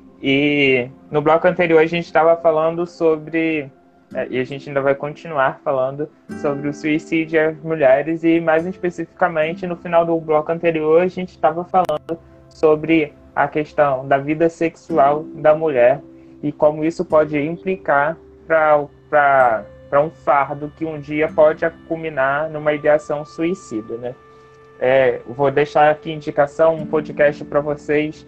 E no bloco anterior a gente estava falando sobre, e a gente ainda vai continuar falando sobre o suicídio às mulheres, e mais especificamente no final do bloco anterior a gente estava falando sobre a questão da vida sexual da mulher e como isso pode implicar para um fardo que um dia pode culminar numa ideação suicida, né? É, vou deixar aqui indicação, um podcast para vocês,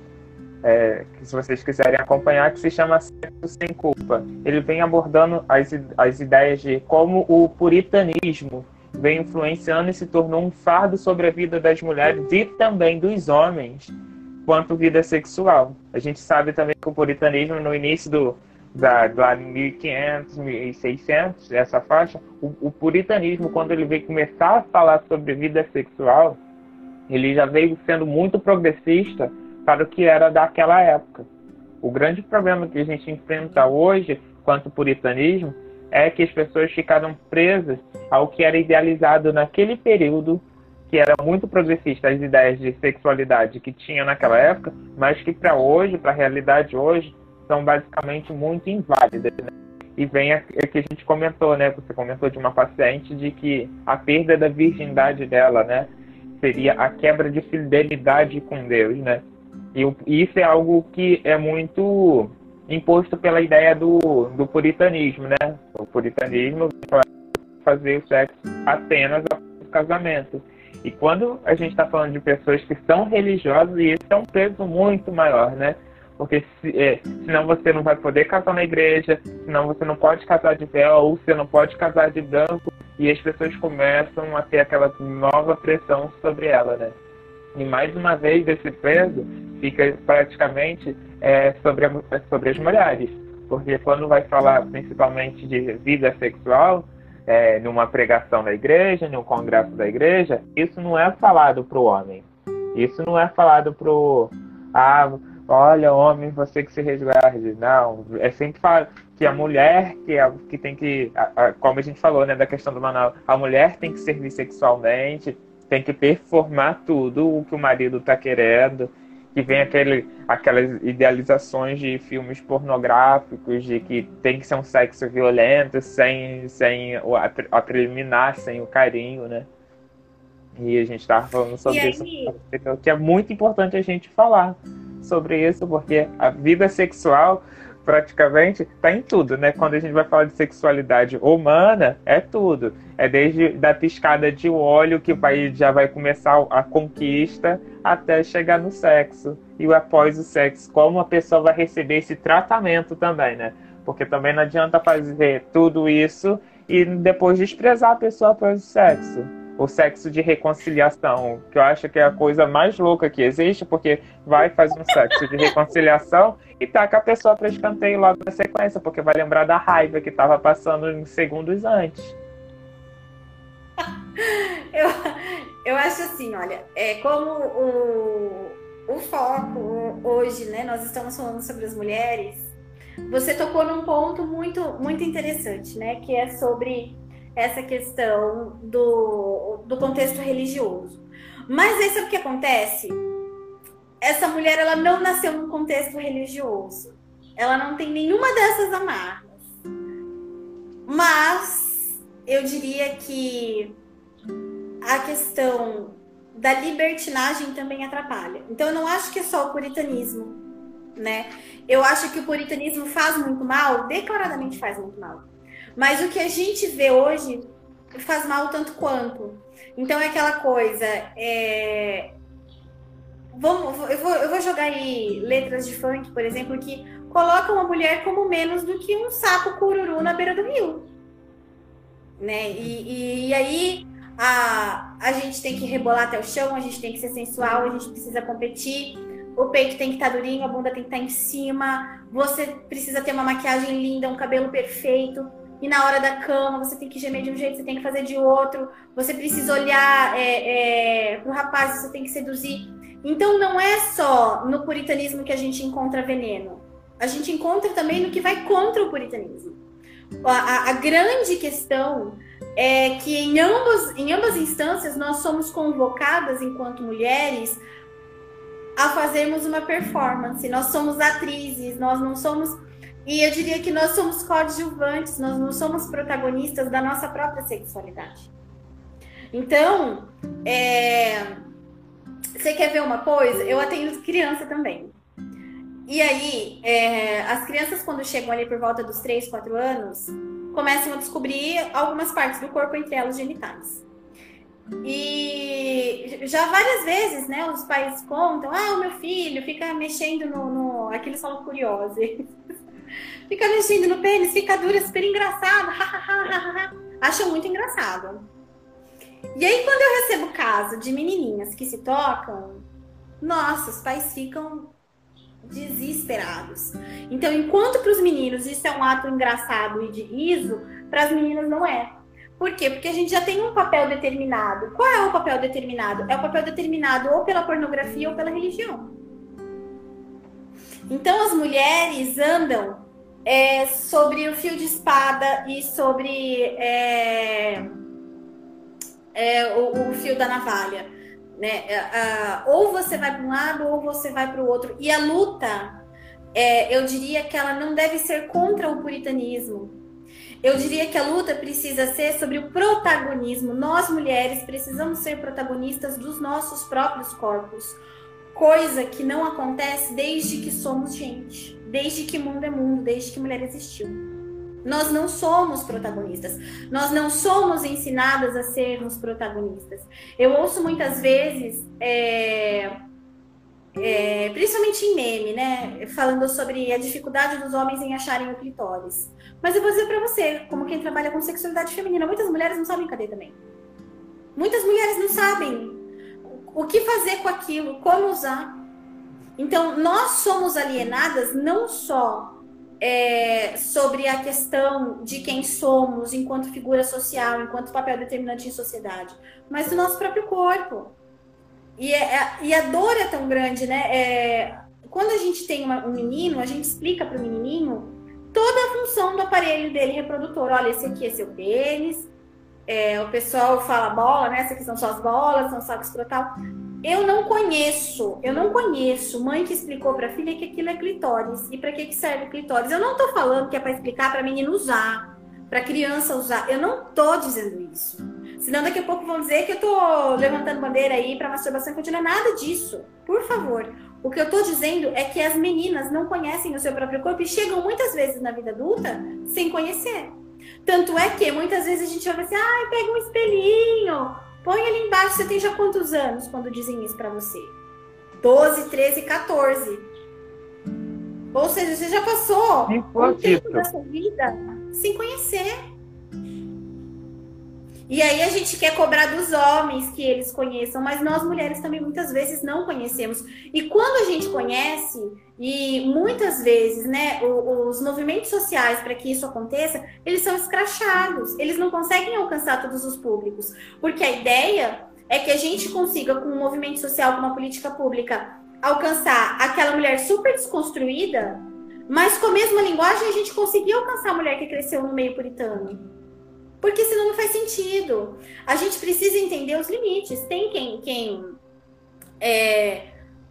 é, que se vocês quiserem acompanhar, que se chama Sexo Sem Culpa. Ele vem abordando as, as ideias de como o puritanismo vem influenciando e se tornou um fardo sobre a vida das mulheres e também dos homens quanto vida sexual. A gente sabe também que o puritanismo, no início do, da, do ano mil e quinhentos, mil e seiscentos, essa faixa, o, o puritanismo, quando ele veio começar a falar sobre vida sexual, ele já veio sendo muito progressista para o que era daquela época. O grande problema que a gente enfrenta hoje, quanto ao puritanismo, é que as pessoas ficaram presas ao que era idealizado naquele período, que era muito progressista, as ideias de sexualidade que tinha naquela época, mas que para hoje, para a realidade hoje, são basicamente muito inválidas, né? E vem o que a gente comentou, né? Você comentou de uma paciente de que a perda da virgindade dela, né, seria a quebra de fidelidade com Deus, né? E isso é algo que é muito imposto pela ideia do, do puritanismo, né? O puritanismo vai fazer o sexo apenas após o casamento. E quando a gente está falando de pessoas que são religiosas, e isso é um peso muito maior, né? Porque se, é, senão você não vai poder casar na igreja, senão você não pode casar de véu, ou você não pode casar de branco, e as pessoas começam a ter aquela nova pressão sobre ela, né? E mais uma vez esse peso fica praticamente é, sobre, a, sobre as mulheres. Porque quando vai falar principalmente de vida sexual, é, numa pregação da igreja, num congresso da igreja, isso não é falado para o homem. Isso não é falado para o... Ah, olha, homem, você que se resguarde. Não, é sempre falado que a mulher que, é, que tem que... A, a, como a gente falou, né, da questão do manual, a mulher tem que servir sexualmente, tem que performar tudo o que o marido está querendo, que vem aquele, aquelas idealizações de filmes pornográficos, de que tem que ser um sexo violento, sem, sem o, a preliminar, sem o carinho, né? E a gente estava falando sobre aí... isso, que é muito importante a gente falar sobre isso, porque a vida sexual praticamente está em tudo, né? Quando a gente vai falar de sexualidade humana, é tudo. É desde da piscada de olho que vai, já vai começar a conquista até chegar no sexo. E após o sexo, como a pessoa vai receber esse tratamento também, né? Porque também não adianta fazer tudo isso e depois desprezar a pessoa após o sexo. O sexo de reconciliação, que eu acho que é a coisa mais louca que existe, porque vai fazer um sexo de reconciliação e taca a pessoa para escanteio logo na sequência, porque vai lembrar da raiva que estava passando em segundos antes. Eu, eu acho assim, olha, é como o, o foco hoje, né? Nós estamos falando sobre as mulheres. Você tocou num ponto muito, muito interessante, né? Que é sobre essa questão do, do contexto religioso. Mas aí sabe o que acontece? Essa mulher, ela não nasceu num contexto religioso. Ela não tem nenhuma dessas amarras. Mas eu diria que a questão da libertinagem também atrapalha. Então eu não acho que é só o puritanismo, né? Eu acho que o puritanismo faz muito mal, declaradamente faz muito mal. Mas o que a gente vê hoje faz mal tanto quanto. Então é aquela coisa, é... Vamos, eu, vou, eu vou jogar aí letras de funk, por exemplo, que colocam a mulher como menos do que um sapo cururu na beira do rio, né? E, e, e aí a, a gente tem que rebolar até o chão, a gente tem que ser sensual, a gente precisa competir, o peito tem que estar durinho, a bunda tem que estar em cima, você precisa ter uma maquiagem linda, um cabelo perfeito, e na hora da cama você tem que gemer de um jeito, você tem que fazer de outro, você precisa olhar é, é, pro rapaz, você tem que seduzir. Então não é só no puritanismo que a gente encontra veneno, a gente encontra também no que vai contra o puritanismo. A, a, a grande questão é que em ambas, em ambas instâncias nós somos convocadas enquanto mulheres a fazermos uma performance, nós somos atrizes, nós não somos... E eu diria que nós somos coadjuvantes, nós não somos protagonistas da nossa própria sexualidade. Então, é... você quer ver uma coisa? Eu atendo criança também. E aí, é... as crianças quando chegam ali por volta dos três, quatro anos, começam a descobrir algumas partes do corpo, entre elas genitais. E já várias vezes, né, os pais contam, ah, o meu filho fica mexendo no... no... Aqui eles falam curioso. Fica mexendo no pênis, fica dura, super engraçado. Acham muito engraçado. E aí, quando eu recebo caso de menininhas que se tocam, nossa, os pais ficam desesperados. Então, enquanto para os meninos isso é um ato engraçado e de riso, para as meninas não é. Por quê? Porque a gente já tem um papel determinado. Qual é o papel determinado? É o papel determinado ou pela pornografia ou pela religião. Então, as mulheres andam é, sobre o fio de espada e sobre é, é, o, o fio da navalha. Né? É, ou você vai para um lado ou você vai para o outro. E a luta, é, eu diria que ela não deve ser contra o puritanismo. Eu diria que a luta precisa ser sobre o protagonismo. Nós, mulheres, precisamos ser protagonistas dos nossos próprios corpos. Coisa que não acontece desde que somos gente. Desde que mundo é mundo, desde que mulher existiu. Nós não somos protagonistas. Nós não somos ensinadas a sermos protagonistas. Eu ouço muitas vezes, é, é, principalmente em meme, né? Falando sobre a dificuldade dos homens em acharem o clitóris. Mas eu vou dizer pra você, como quem trabalha com sexualidade feminina, muitas mulheres não sabem cadê também. Muitas mulheres não sabem o que fazer com aquilo, como usar. Então, nós somos alienadas não só é, sobre a questão de quem somos enquanto figura social, enquanto papel determinante em sociedade, mas do nosso próprio corpo. E, é, e a dor é tão grande, né? É, quando a gente tem uma, um menino, a gente explica para o menininho toda a função do aparelho dele reprodutor. Olha, esse aqui é seu pênis. É, o pessoal fala bola, né? Essas aqui são só as bolas, são saco escrotal. Eu não conheço, eu não conheço mãe que explicou pra filha que aquilo é clitóris. E pra que que serve o clitóris? Eu não tô falando que é pra explicar pra menino usar, pra criança usar. Eu não tô dizendo isso. Senão daqui a pouco vão dizer que eu tô levantando bandeira aí pra masturbação infantil. Não é nada disso. Por favor. O que eu tô dizendo é que as meninas não conhecem o seu próprio corpo e chegam muitas vezes na vida adulta sem conhecer. Tanto é que muitas vezes a gente vai assim, ai, pega um espelhinho, põe ali embaixo. Você tem já quantos anos quando dizem isso pra você? doze, treze, quatorze. Ou seja, você já passou um tempo da sua vida sem conhecer. E aí a gente quer cobrar dos homens que eles conheçam, mas nós mulheres também muitas vezes não conhecemos. E quando a gente conhece, e muitas vezes, né, os movimentos sociais para que isso aconteça, eles são escrachados, eles não conseguem alcançar todos os públicos, porque a ideia é que a gente consiga, com um movimento social, com uma política pública, alcançar aquela mulher super desconstruída, mas com a mesma linguagem a gente conseguir alcançar a mulher que cresceu no meio puritano. Porque senão não faz sentido. A gente precisa entender os limites. Tem quem, quem é,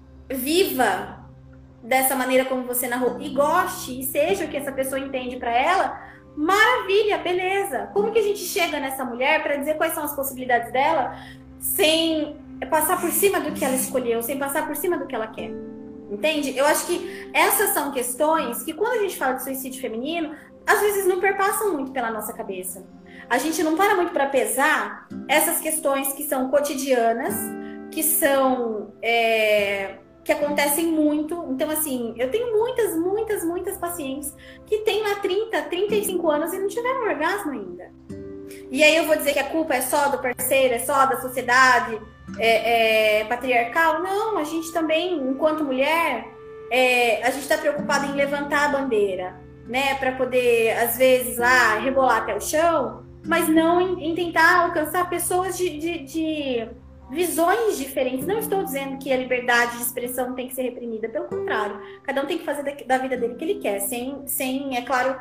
viva dessa maneira como você narrou e goste, e seja o que essa pessoa entende para ela, maravilha, beleza. Como que a gente chega nessa mulher para dizer quais são as possibilidades dela sem passar por cima do que ela escolheu, sem passar por cima do que ela quer? Entende? Eu acho que essas são questões que, quando a gente fala de suicídio feminino, às vezes não perpassam muito pela nossa cabeça. A gente não para muito para pesar essas questões que são cotidianas, que são é, que acontecem muito. Então, assim, eu tenho muitas, muitas, muitas pacientes que têm lá trinta, trinta e cinco anos e não tiveram orgasmo ainda. E aí eu vou dizer que a culpa é só do parceiro, é só da sociedade é, é, patriarcal? Não, a gente também, enquanto mulher, é, a gente está preocupada em levantar a bandeira, né, para poder, às vezes, lá, rebolar até o chão, mas não em, em tentar alcançar pessoas de, de, de visões diferentes. Não estou dizendo que a liberdade de expressão tem que ser reprimida, pelo contrário, cada um tem que fazer da, da vida dele o que ele quer, sem, sem é claro,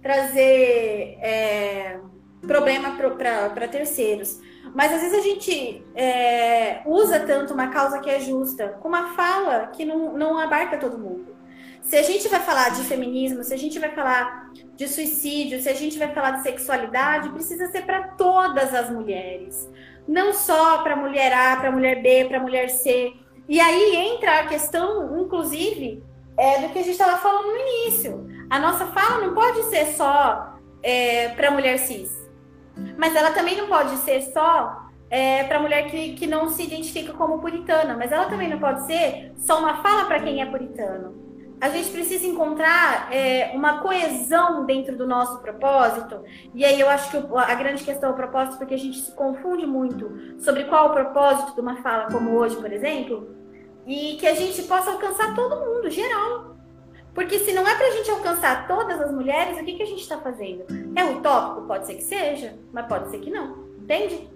trazer é, problema para terceiros. Mas às vezes a gente é, usa tanto uma causa que é justa, com uma fala que não, não abarca todo mundo. Se a gente vai falar de feminismo, se a gente vai falar de suicídio, se a gente vai falar de sexualidade, precisa ser para todas as mulheres. Não só para mulher A, para mulher B, para mulher C. E aí entra a questão, inclusive, é, do que a gente estava falando no início. A nossa fala não pode ser só é, para mulher cis. Mas ela também não pode ser só é, para mulher que, que não se identifica como puritana. Mas ela também não pode ser só uma fala para quem é puritano. A gente precisa encontrar é, uma coesão dentro do nosso propósito. E aí eu acho que a grande questão é o propósito, porque a gente se confunde muito sobre qual é o propósito de uma fala como hoje, por exemplo, e que a gente possa alcançar todo mundo, geral. Porque se não é pra gente alcançar todas as mulheres, o que, que a gente está fazendo? É utópico? Pode ser que seja, mas pode ser que não. Entende?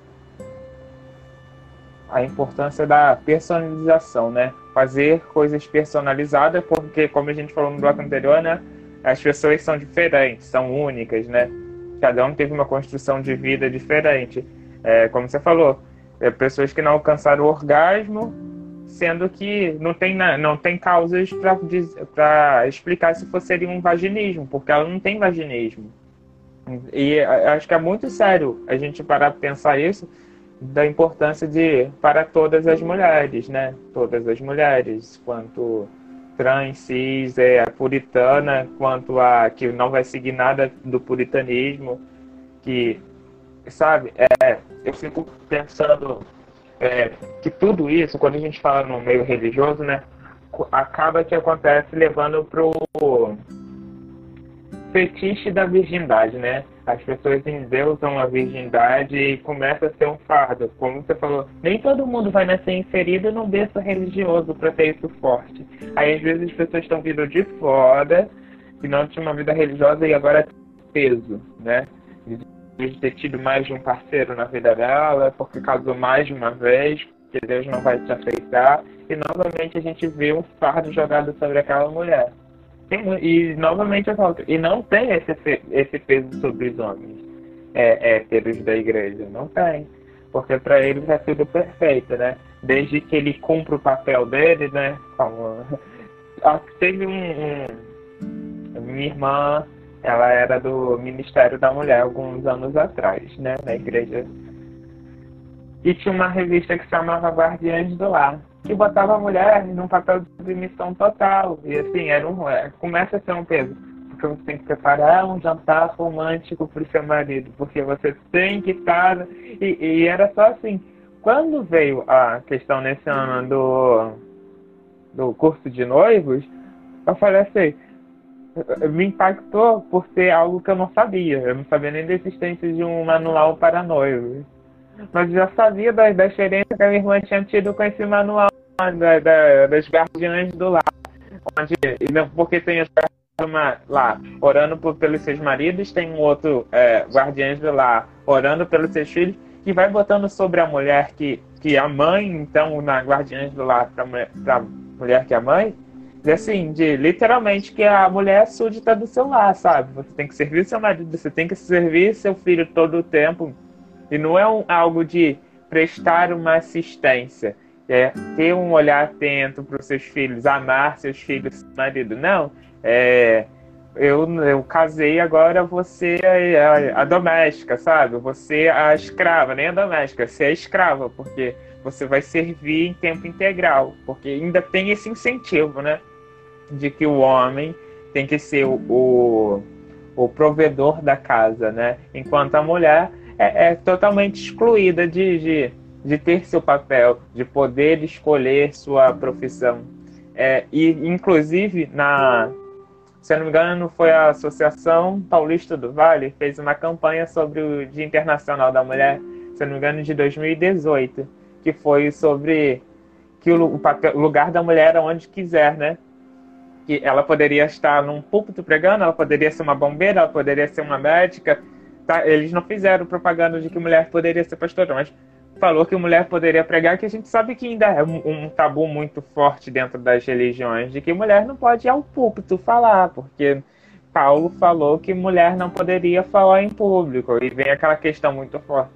A importância da personalização, né? Fazer coisas personalizadas, porque, como a gente falou no bloco anterior, né? As pessoas são diferentes, são únicas, né? Cada um teve uma construção de vida diferente. É, como você falou, é, pessoas que não alcançaram o orgasmo, sendo que não tem, não tem causas para explicar se for, seria um vaginismo, porque ela não tem vaginismo. E acho que é muito sério a gente parar para pensar isso, da importância de para todas as mulheres, né? Todas as mulheres, quanto trans, cis, é, puritana, quanto a que não vai seguir nada do puritanismo, que, sabe, é, eu fico pensando é, que tudo isso, quando a gente fala no meio religioso, né, acaba que acontece levando pro fetiche da virgindade, né? As pessoas endeusam a virgindade e começa a ser um fardo. Como você falou, nem todo mundo vai nascer inserido num berço religioso para ter isso forte. Aí às vezes as pessoas estão vindo de fora, que não tinham uma vida religiosa e agora tem peso, né? De ter tido mais de um parceiro na vida dela, porque casou mais de uma vez, porque Deus não vai te aceitar. E novamente a gente vê um fardo jogado sobre aquela mulher. Tem, e novamente eu falo, e não tem esse, esse peso sobre os homens é, héteros da igreja, não tem, porque para eles é tudo perfeito, né? Desde que ele cumpra o papel dele, né? Como, teve um, um minha irmã, ela era do Ministério da Mulher alguns anos atrás, né? Na igreja, e tinha uma revista que se chamava Guardiães do Lar. e botava a mulher num papel de submissão total. E assim, era um, é, começa a ser um peso. Porque você tem que preparar um jantar romântico para o seu marido, porque você tem que estar... E, e era só assim, quando veio a questão nesse ano do, do curso de noivos, eu falei assim, me impactou por ser algo que eu não sabia. Eu não sabia nem da existência de um manual para noivos. Mas eu já sabia da, da experiência que a minha irmã tinha tido com esse manual da, da, das guardiãs do lar. Onde, porque tem as uma lá orando por, pelos seus maridos, tem um outro é, guardiães do lar orando pelos seus filhos, que vai botando sobre a mulher que, que é a mãe, então na guardiães do lar para a mulher que é a mãe, e assim, de literalmente que a mulher é súdita do seu lar, sabe? Você tem que servir seu marido, você tem que servir seu filho todo o tempo, e não é um, algo de prestar uma assistência, é ter um olhar atento para os seus filhos, amar seus filhos, seu marido, não. É, eu, eu casei, agora você é a, a doméstica, sabe? Você é a escrava, nem a doméstica, você é a escrava, porque você vai servir em tempo integral, porque ainda tem esse incentivo, né? De que o homem tem que ser o, o, o provedor da casa, né? Enquanto a mulher é, é totalmente excluída de, de, de ter seu papel, de poder escolher sua profissão. É, e, inclusive, na... se eu não me engano, foi a Associação Paulista do Vale, fez uma campanha sobre o Dia Internacional da Mulher, se eu não me engano, de dois mil e dezoito, que foi sobre que o, o, papel, o lugar da mulher era onde quiser, né? Que ela poderia estar num púlpito pregando, ela poderia ser uma bombeira, ela poderia ser uma médica. Tá? Eles não fizeram propaganda de que mulher poderia ser pastora, mas falou que mulher poderia pregar, que a gente sabe que ainda é um, um tabu muito forte dentro das religiões, de que mulher não pode ir ao púlpito falar, porque Paulo falou que mulher não poderia falar em público, e vem aquela questão muito forte.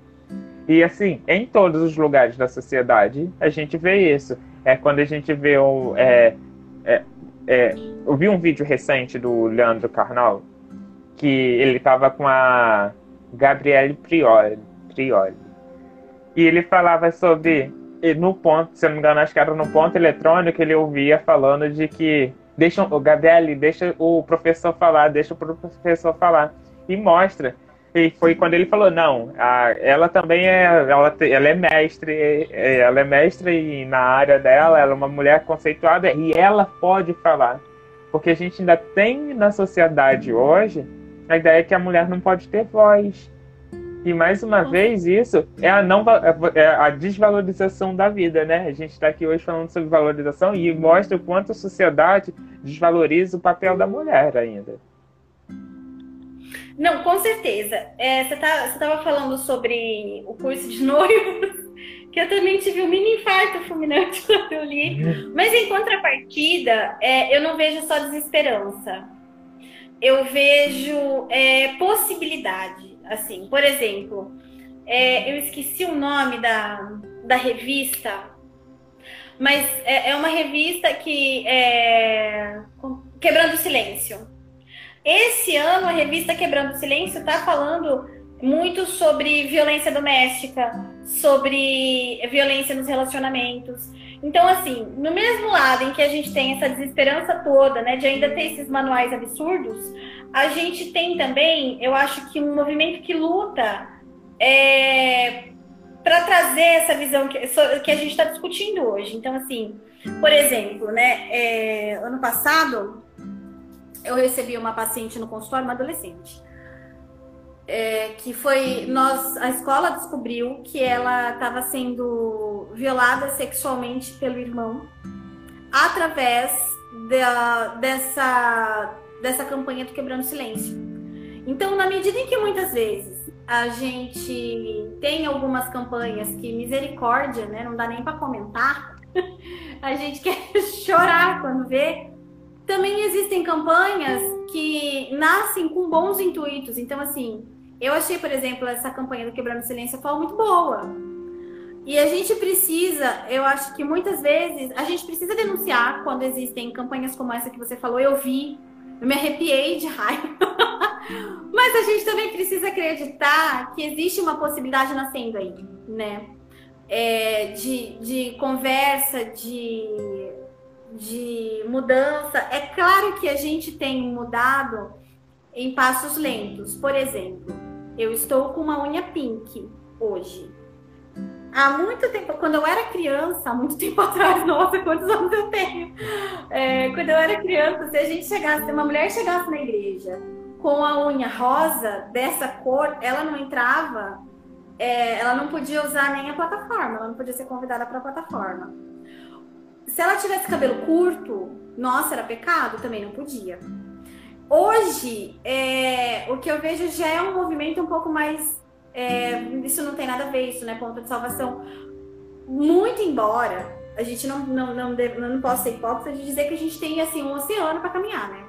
E assim, em todos os lugares da sociedade, a gente vê isso. É quando a gente vê o... É, é, é, eu vi um vídeo recente do Leandro Carnal, que ele estava com a Gabriele Prioli, Prioli. E ele falava sobre, no ponto, se eu não me engano, acho que era no ponto eletrônico, ele ouvia falando de que, deixa, o Gabriele, deixa o professor falar, deixa o professor falar. E mostra. E foi quando ele falou, não, a, ela também é, ela, ela é mestre, ela é mestre na área dela, ela é uma mulher conceituada e ela pode falar. Porque a gente ainda tem na sociedade hoje a ideia que a mulher não pode ter voz. E mais uma vez isso é a, não, é a desvalorização da vida, né? A gente está aqui hoje falando sobre valorização e mostra o quanto a sociedade desvaloriza o papel da mulher ainda. Não, com certeza. É, você tá, você estava falando sobre o curso de noivos, que eu também tive um mini infarto fulminante quando eu li. Mas em contrapartida, é, eu não vejo só desesperança. Eu vejo é, possibilidade. Assim, por exemplo, é, eu esqueci o nome da, da revista, mas é, é uma revista que é Quebrando o Silêncio. Esse ano a revista Quebrando o Silêncio está falando muito sobre violência doméstica, sobre violência nos relacionamentos. Então, assim, no mesmo lado em que a gente tem essa desesperança toda, né, de ainda ter esses manuais absurdos, a gente tem também, eu acho que um movimento que luta é, para trazer essa visão que, que a gente está discutindo hoje. Então, assim, por exemplo, né, é, ano passado eu recebi uma paciente no consultório, uma adolescente, é, que foi, nós, a escola descobriu que ela estava sendo violada sexualmente pelo irmão através da, dessa, dessa campanha do Quebrando o Silêncio. Então, na medida em que muitas vezes a gente tem algumas campanhas que, misericórdia, né, não dá nem para comentar, a gente quer chorar quando vê. Também existem campanhas que nascem com bons intuitos. Então, assim, eu achei, por exemplo, essa campanha do Quebrando o Silêncio atual muito boa. E a gente precisa, eu acho que muitas vezes, a gente precisa denunciar quando existem campanhas como essa que você falou. Eu vi, eu me arrepiei de raiva. Mas a gente também precisa acreditar que existe uma possibilidade nascendo aí, né? é, de, de conversa, de, de mudança. É claro que a gente tem mudado em passos lentos. Por exemplo, eu estou com uma unha pink hoje. Há muito tempo, quando eu era criança, há muito tempo atrás, nossa, quantos anos eu tenho? É, quando eu era criança, se a gente chegasse, se uma mulher chegasse na igreja com a unha rosa dessa cor, ela não entrava, é, ela não podia usar nem a plataforma, ela não podia ser convidada para a plataforma. Se ela tivesse cabelo curto, nossa, era pecado? Também não podia. Hoje, é, o que eu vejo já é um movimento um pouco mais... É, isso não tem nada a ver, isso não é ponto de salvação. Muito embora a gente não, não, não, deve, não possa ser hipócrita de dizer que a gente tem assim, um oceano para caminhar, né?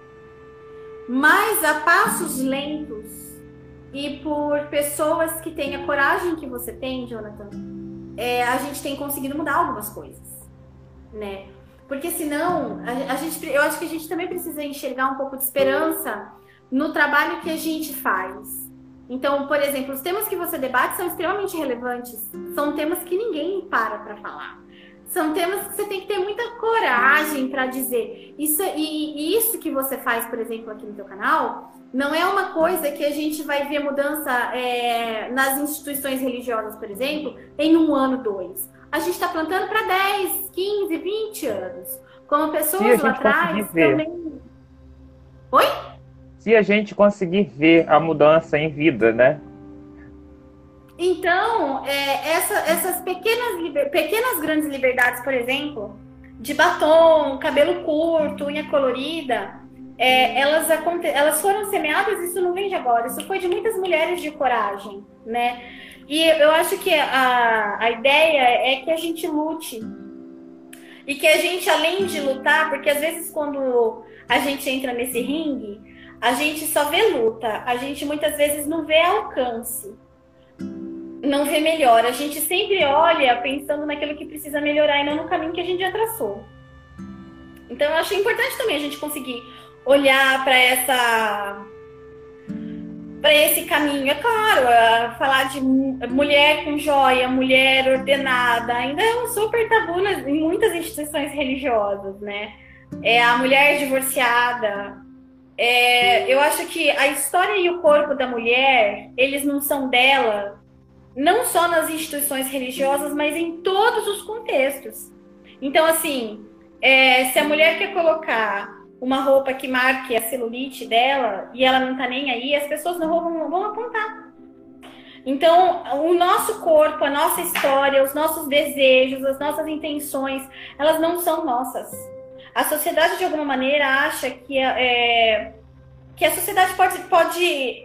Mas a passos lentos e por pessoas que têm a coragem que você tem, Jonathan, é, a gente tem conseguido mudar algumas coisas, né? Porque senão, a, a gente, eu acho que a gente também precisa enxergar um pouco de esperança no trabalho que a gente faz. Então, por exemplo, os temas que você debate são extremamente relevantes. São temas que ninguém para para falar. São temas que você tem que ter muita coragem para dizer. Isso, e, e isso que você faz, por exemplo, aqui no teu canal, não é uma coisa que a gente vai ver mudança é, nas instituições religiosas, por exemplo, em um ano, dois. A gente está plantando para dez, quinze, vinte anos. Como pessoas lá atrás também... Oi? Se a gente conseguir ver a mudança em vida, né? Então, é, essa, essas pequenas, liber, pequenas grandes liberdades, por exemplo, de batom, cabelo curto, unha colorida, é, elas, elas foram semeadas, isso não vem de agora, isso foi de muitas mulheres de coragem, né? E eu acho que a, a ideia é que a gente lute. E que a gente, além de lutar, porque às vezes quando a gente entra nesse ringue, a gente só vê luta, a gente muitas vezes não vê alcance, não vê melhor. A gente sempre olha pensando naquilo que precisa melhorar e não no caminho que a gente já traçou. Então eu acho importante também a gente conseguir olhar para essa, para esse caminho. É claro, falar de mulher com joia, mulher ordenada, ainda é um super tabu em muitas instituições religiosas, né? É a mulher divorciada. É, eu acho que a história e o corpo da mulher, eles não são dela, não só nas instituições religiosas, mas em todos os contextos. Então, assim, é, se a mulher quer colocar uma roupa que marque a celulite dela e ela não tá nem aí, as pessoas na rua vão, vão apontar. Então, o nosso corpo, a nossa história, os nossos desejos, as nossas intenções, elas não são nossas. A sociedade, de alguma maneira, acha que, é, que a sociedade pode, pode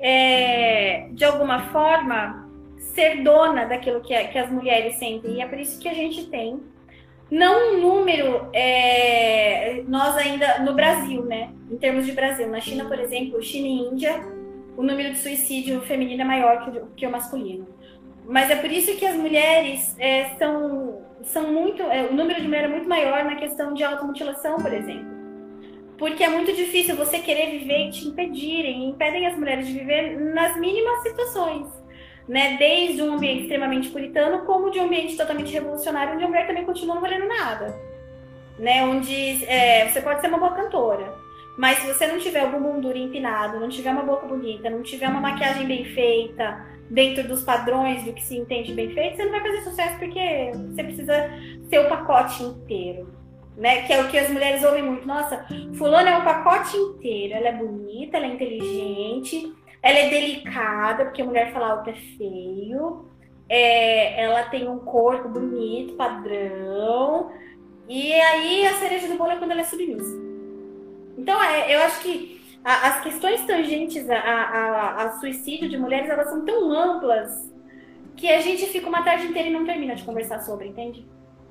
é, de alguma forma, ser dona daquilo que, que as mulheres sentem. E é por isso que a gente tem, não um número, é, nós ainda, no Brasil, né? Em termos de Brasil. Na China, por exemplo, China e Índia, o número de suicídio feminino é maior que o, que o masculino. Mas é por isso que as mulheres é, são, são muito... É, o número de mulheres é muito maior na questão de automutilação, por exemplo. Porque é muito difícil você querer viver e te impedirem. Impedem as mulheres de viver nas mínimas situações. Né? Desde um ambiente extremamente puritano, como de um ambiente totalmente revolucionário, onde a mulher também continua não valendo nada. Né? Onde é, você pode ser uma boa cantora, mas se você não tiver o bumbum duro empinado, não tiver uma boca bonita, não tiver uma maquiagem bem feita, dentro dos padrões do que se entende bem feito, você não vai fazer sucesso, porque você precisa ser o pacote inteiro, né? Que é o que as mulheres ouvem muito. Nossa, fulana é o pacote inteiro. Ela é bonita, ela é inteligente, ela é delicada, porque a mulher fala alto é feio, é, ela tem um corpo bonito, padrão, e aí a cereja do bolo é quando ela é submissa. Então, é, eu acho que a, as questões tangentes a, a, a suicídio de mulheres, elas são tão amplas que a gente fica uma tarde inteira e não termina de conversar sobre, entende?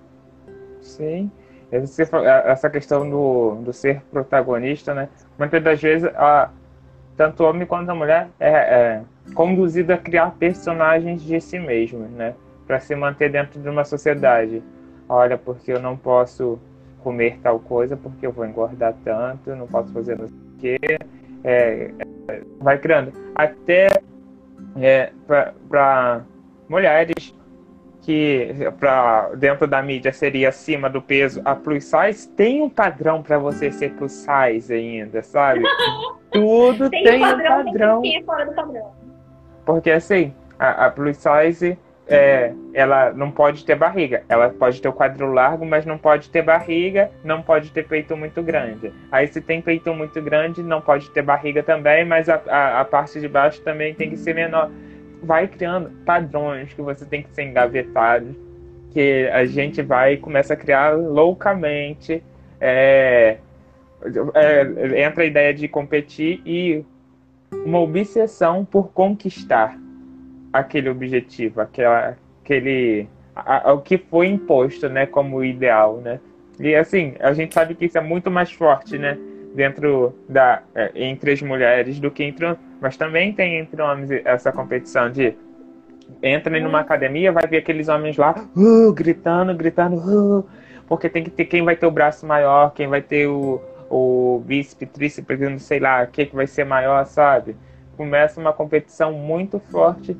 Sim. Essa questão do, do ser protagonista, né? Muitas das vezes, a, tanto o homem quanto a mulher é, é conduzido a criar personagens de si mesmo, né? Para se manter dentro de uma sociedade. Olha, porque eu não posso comer tal coisa, porque eu vou engordar tanto, eu não posso fazer não sei o quê. É, é, vai criando. Até é, para mulheres que pra, dentro da mídia seria acima do peso, a plus size, tem um padrão para você ser plus size ainda, sabe? Tudo tem, tem um padrão. Um padrão. Tem que fora do padrão. Porque assim, a, a plus size, é, ela não pode ter barriga. Ela pode ter o quadril largo, mas não pode ter barriga, não pode ter peito muito grande. Aí se tem peito muito grande, não pode ter barriga também, mas a, a, a parte de baixo também tem que ser menor. Vai criando padrões que você tem que ser engavetado, que a gente vai e começa a criar loucamente. É, é, entra a ideia de competir e uma obsessão por conquistar aquele objetivo, aquela, aquele, a, a, o que foi imposto, né, como ideal, né? E assim, a gente sabe que isso é muito mais forte, né, dentro da, é, entre as mulheres do que entre, mas também tem entre homens essa competição de entra numa academia, vai ver aqueles homens lá uh, gritando, gritando, uh, porque tem que ter quem vai ter o braço maior, quem vai ter o, o bíceps, tríceps, não sei lá, quem que vai ser maior, sabe? Começa uma competição muito forte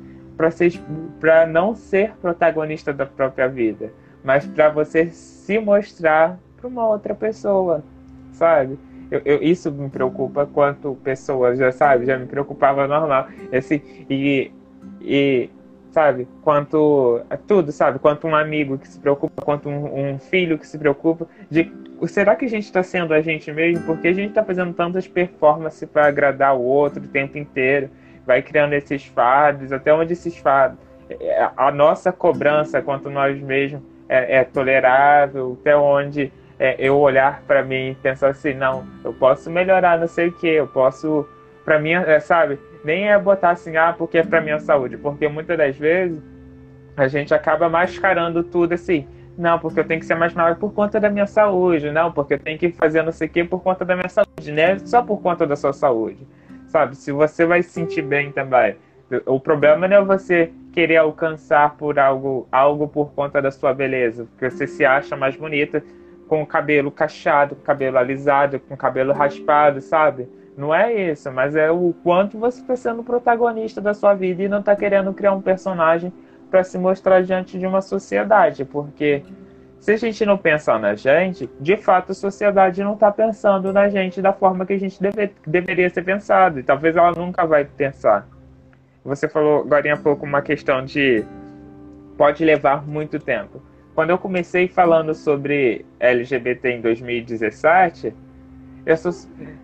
para não ser protagonista da própria vida, mas para você se mostrar para uma outra pessoa, sabe? Eu, eu, isso me preocupa quanto pessoas, já sabe, já me preocupava normal, assim, e, e sabe, quanto tudo, sabe, quanto um amigo que se preocupa, quanto um, um filho que se preocupa, de será que a gente está sendo a gente mesmo? Porque a gente está fazendo tantas performances para agradar o outro o tempo inteiro, vai criando esses fardos, até onde esses fardos, a nossa cobrança quanto nós mesmos é, é tolerável, até onde é, eu olhar para mim e pensar assim, não, eu posso melhorar não sei o que, eu posso, para mim, é, sabe, nem é botar assim, ah, porque é para minha saúde, porque muitas das vezes a gente acaba mascarando tudo assim, não, porque eu tenho que ser mais magro por conta da minha saúde, não, porque eu tenho que fazer não sei o que por conta da minha saúde, né, só por conta da sua saúde, sabe, se você vai se sentir bem também, o problema não é você querer alcançar por algo, algo por conta da sua beleza, porque você se acha mais bonita com o cabelo cacheado, com o cabelo alisado, com o cabelo raspado, sabe? Não é isso, mas é o quanto você está sendo protagonista da sua vida e não está querendo criar um personagem para se mostrar diante de uma sociedade, porque se a gente não pensar na gente, de fato a sociedade não está pensando na gente da forma que a gente deve, deveria ser pensado, e talvez ela nunca vai pensar. Você falou agora há pouco uma questão de pode levar muito tempo. Quando eu comecei falando sobre L G B T em dois mil e dezessete, eu sou,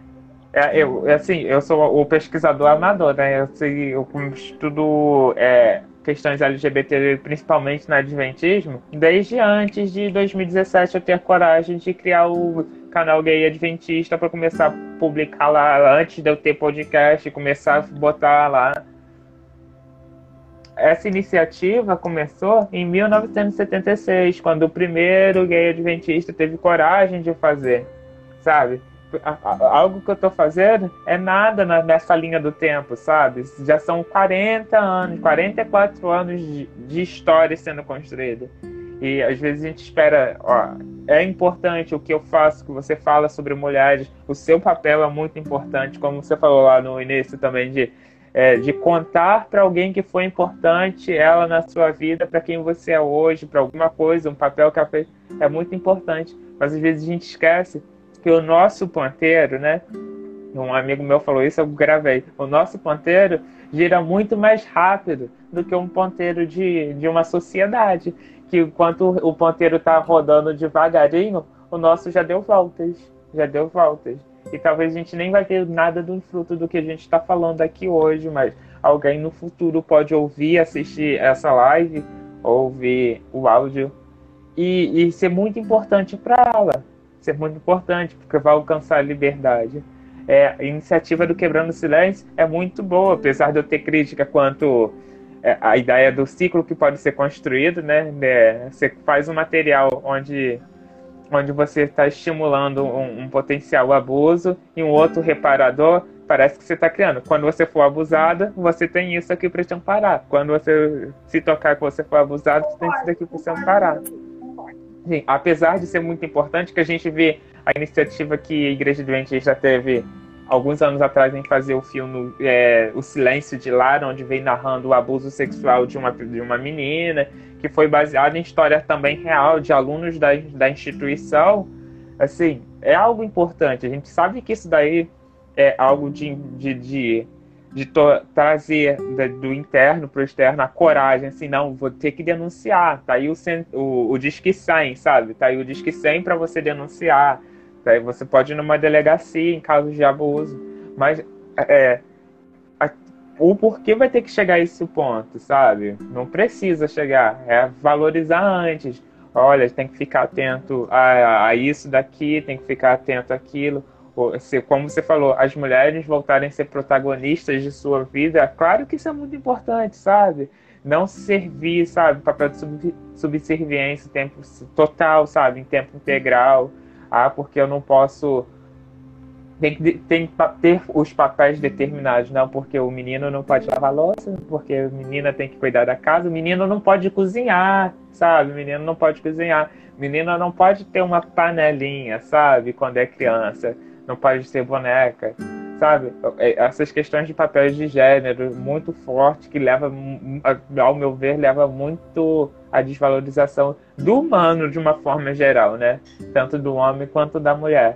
eu, assim, eu sou o pesquisador amador, né? Eu, sei, eu estudo é, questões L G B T, principalmente no Adventismo, desde antes de dois mil e dezessete eu ter coragem de criar o canal Gay Adventista para começar a publicar lá, antes de eu ter podcast, começar a botar lá. Essa iniciativa começou em mil novecentos e setenta e seis, quando o primeiro gay adventista teve coragem de fazer, sabe? Algo que eu estou fazendo é nada nessa linha do tempo, sabe? Já são quarenta anos, quarenta e quatro anos de, de história sendo construída. E às vezes a gente espera, ó, é importante o que eu faço, que você fala sobre mulheres, o seu papel é muito importante, como você falou lá no início também, de É, de contar para alguém que foi importante ela na sua vida, para quem você é hoje, para alguma coisa, um papel que ela fez, é muito importante. Mas às vezes a gente esquece que o nosso ponteiro, né? Um amigo meu falou isso, eu gravei. O nosso ponteiro gira muito mais rápido do que um ponteiro de, de uma sociedade. Que enquanto o ponteiro está rodando devagarinho, o nosso já deu voltas. Já deu voltas. E talvez a gente nem vai ter nada do fruto do que a gente está falando aqui hoje, mas alguém no futuro pode ouvir, assistir essa live, ouvir o áudio e, e ser muito importante para ela, ser muito importante, porque vai alcançar a liberdade. É, a iniciativa do Quebrando o Silêncio é muito boa, apesar de eu ter crítica quanto é, a ideia do ciclo que pode ser construído, né? É, você faz um material onde... onde você está estimulando um, um potencial abuso e um outro reparador, parece que você está criando. Quando você for abusada, você tem isso aqui para te amparar. Quando você se tocar que você for abusado, você tem isso daqui para te amparar. Sim, apesar de ser muito importante, que a gente vê a iniciativa que a Igreja Adventista teve alguns anos atrás a gente fazia o filme é, O Silêncio de Lara, onde vem narrando o abuso sexual de uma, de uma menina, que foi baseado em história também real de alunos da, da instituição. Assim, é algo importante. A gente sabe que isso daí é algo de, de, de, de to, trazer de, do interno para o externo a coragem, assim, não, vou ter que denunciar. Tá aí o, o, o Disque cem, sabe? Tá aí o Disque cem para você denunciar. Tá aí você pode ir numa delegacia em casos de abuso. Mas é, a, o porquê vai ter que chegar a esse ponto, sabe? Não precisa chegar. É valorizar antes. Olha, tem que ficar atento a, a isso daqui, tem que ficar atento àquilo. Como você falou, as mulheres voltarem a ser protagonistas de sua vida, claro que isso é muito importante, sabe? Não servir, sabe, papel de sub, subserviência tempo total, sabe, em tempo integral. Ah, porque eu não posso... Tem que tem que ter os papéis determinados, não, porque o menino não pode lavar louça, porque a menina tem que cuidar da casa, o menino não pode cozinhar, sabe? O menino não pode cozinhar. O menino não pode ter uma panelinha, sabe? Quando é criança. Não pode ser boneca, sabe? Essas questões de papéis de gênero muito forte que leva, ao meu ver, leva muito à desvalorização do humano de uma forma geral, né? Tanto do homem quanto da mulher.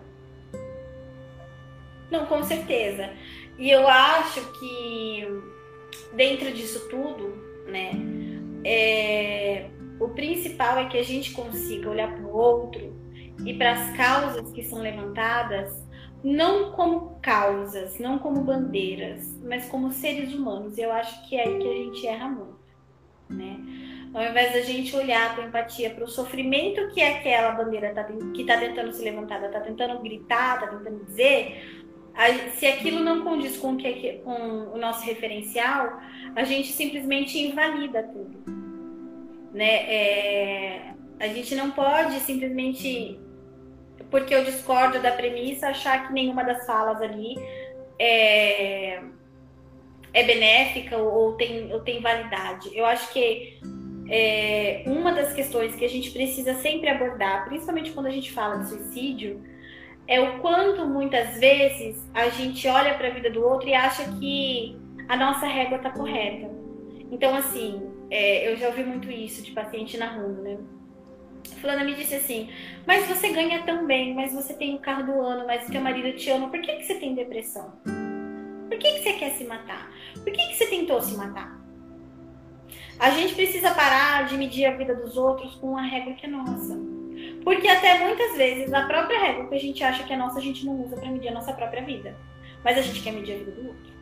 Não, com certeza. E eu acho que dentro disso tudo, né, é, o principal é que a gente consiga olhar para o outro e para as causas que são levantadas, não como causas, não como bandeiras, mas como seres humanos. Eu acho que é aí que a gente erra muito, né? Ao invés da gente olhar com empatia para o sofrimento que aquela bandeira tá, que está tentando se levantar, está tentando gritar, está tentando dizer... Se aquilo não condiz com, que, com o nosso referencial, a gente simplesmente invalida tudo, né? É, a gente não pode simplesmente, porque eu discordo da premissa, achar que nenhuma das falas ali é, é benéfica ou tem, ou tem validade. Eu acho que é, uma das questões que a gente precisa sempre abordar, principalmente quando a gente fala de suicídio, é o quanto muitas vezes a gente olha para a vida do outro e acha que a nossa régua está correta. Então, assim, é, eu já ouvi muito isso de paciente narrando, né? A fulana me disse assim, mas você ganha tão bem, mas você tem o carro do ano, mas o teu marido te ama, por que, que você tem depressão? Por que, que você quer se matar? Por que, que você tentou se matar? A gente precisa parar de medir a vida dos outros com a régua que é nossa. Porque até muitas vezes a própria régua que a gente acha que é nossa, a gente não usa para medir a nossa própria vida. Mas a gente quer medir a vida do outro.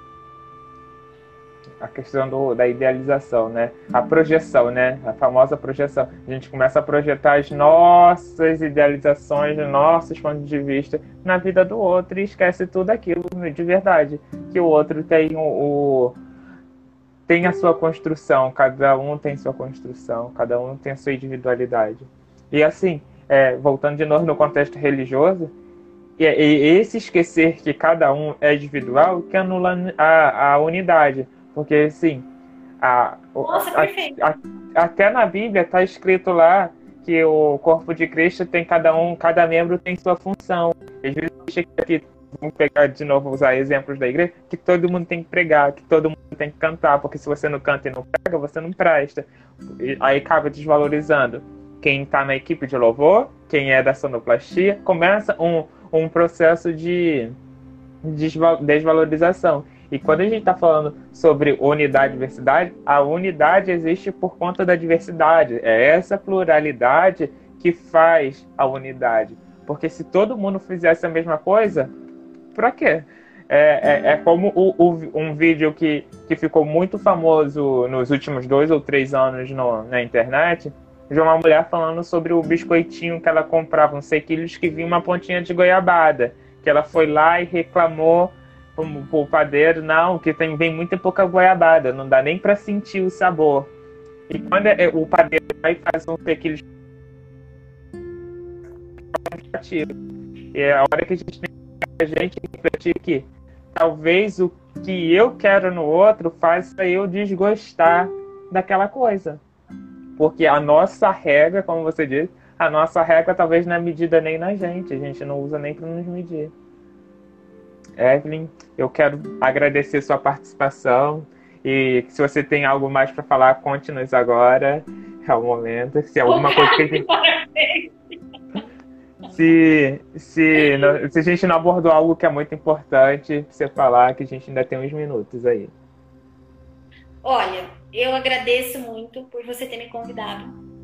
A questão do, da idealização, né? A projeção, né? A famosa projeção. A gente começa a projetar as nossas idealizações, os nossos pontos de vista na vida do outro e esquece tudo aquilo de verdade. Que o outro tem o, o tem a sua construção, cada um tem sua construção, cada um tem a sua individualidade. E assim, é, voltando de novo no contexto religioso, e, e esse esquecer que cada um é individual que anula a, a unidade. Porque, assim, a, Nossa, a, a, a, até na Bíblia está escrito lá que o corpo de Cristo tem cada um, cada membro tem sua função. Às vezes, aqui, vamos pegar de novo, usar exemplos da igreja, que todo mundo tem que pregar, que todo mundo tem que cantar, porque se você não canta e não prega, você não presta. E aí acaba desvalorizando quem está na equipe de louvor, quem é da sonoplastia, começa um, um processo de desvalorização. E quando a gente está falando sobre unidade e diversidade, a unidade existe por conta da diversidade. É essa pluralidade que faz a unidade. Porque se todo mundo fizesse a mesma coisa, pra quê? É, é, é como o, o, um vídeo que, que ficou muito famoso nos últimos dois ou três anos no, na internet, de uma mulher falando sobre o biscoitinho que ela comprava, uns sequilhos que vinha uma pontinha de goiabada, que ela foi lá e reclamou pro padeiro, não, que tem, vem muito pouca goiabada, não dá nem para sentir o sabor. E quando é, o padeiro vai faz um sequilho, e é a hora que a gente tem a gente refletir que talvez o que eu quero no outro faça eu desgostar daquela coisa. Porque a nossa regra, como você disse, a nossa regra talvez não é medida nem na gente. A gente não usa nem para nos medir. Evelyn, eu quero agradecer sua participação e se você tem algo mais para falar, conte-nos agora, é o momento. Se alguma coisa que a gente... Se, se, não, se a gente não abordou algo que é muito importante, você falar que a gente ainda tem uns minutos aí. Olha, eu agradeço muito por você ter me convidado.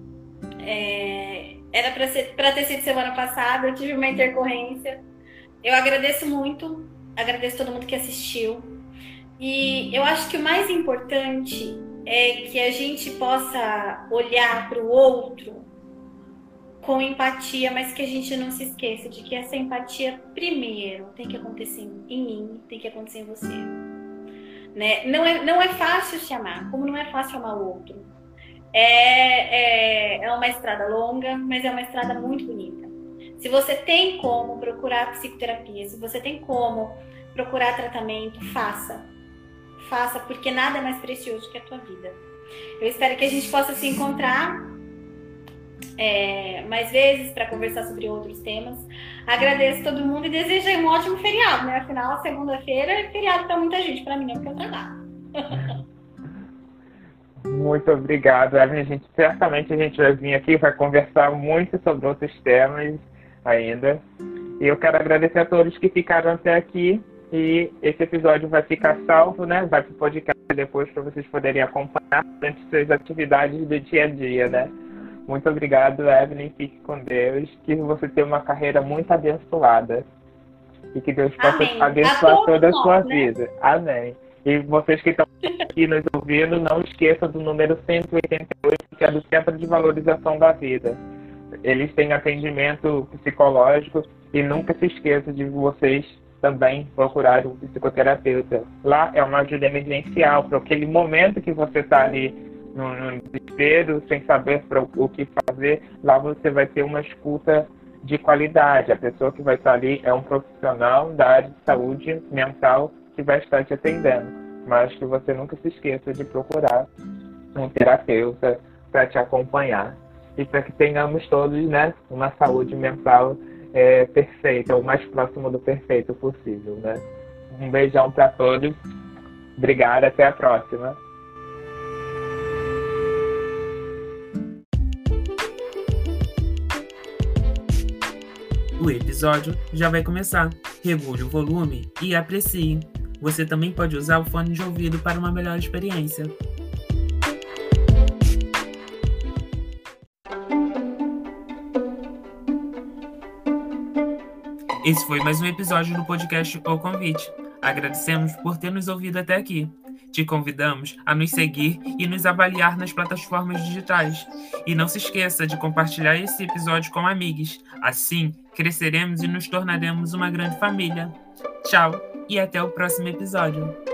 É, era para ter sido semana passada, eu tive uma intercorrência. Eu agradeço muito, agradeço todo mundo que assistiu. E eu acho que o mais importante é que a gente possa olhar para o outro com empatia, mas que a gente não se esqueça de que essa empatia primeiro tem que acontecer em mim, tem que acontecer em você. Né? Não é, não é fácil se amar, como não é fácil amar o outro. É, é, é uma estrada longa, mas é uma estrada muito bonita. Se você tem como procurar psicoterapia, se você tem como procurar tratamento, faça. Faça, porque nada é mais precioso que a tua vida. Eu espero que a gente possa se encontrar É, mais vezes para conversar sobre outros temas. Agradeço todo mundo e desejo um ótimo feriado, né? Afinal, a segunda-feira é feriado para muita gente, para mim não, porque eu trabalho. Muito obrigado, Evelyn. A gente, certamente a gente vai vir aqui, vai conversar muito sobre outros temas ainda. E eu quero agradecer a todos que ficaram até aqui. E esse episódio vai ficar salvo, né? Vai para o podcast depois para vocês poderem acompanhar durante suas atividades do dia a dia, né? Muito obrigado, Evelyn. Fique com Deus. Que você tenha uma carreira muito abençoada. E que Deus possa Amém. abençoar a toda a sua nós, né? vida. Amém. E vocês que estão aqui nos ouvindo, não esqueçam do número cento e oitenta e oito, que é do Centro de Valorização da Vida. Eles têm atendimento psicológico e nunca se esqueça de vocês também procurar um psicoterapeuta. Lá é uma ajuda emergencial para aquele momento que você está ali no, no desespero, sem saber pra, o que fazer. Lá você vai ter uma escuta de qualidade. A pessoa que vai estar ali é um profissional da área de saúde mental que vai estar te atendendo. Mas que você nunca se esqueça de procurar um terapeuta para te acompanhar. E para que tenhamos todos, né, uma saúde mental é, perfeita, o mais próximo do perfeito possível, né? Um beijão para todos. Obrigado, até a próxima. O episódio já vai começar. Regule o volume e aprecie. Você também pode usar o fone de ouvido para uma melhor experiência. Esse foi mais um episódio do podcast O Convite. Agradecemos por ter nos ouvido até aqui. Te convidamos a nos seguir e nos avaliar nas plataformas digitais. E não se esqueça de compartilhar esse episódio com amigos. Assim, cresceremos e nos tornaremos uma grande família. Tchau e até o próximo episódio.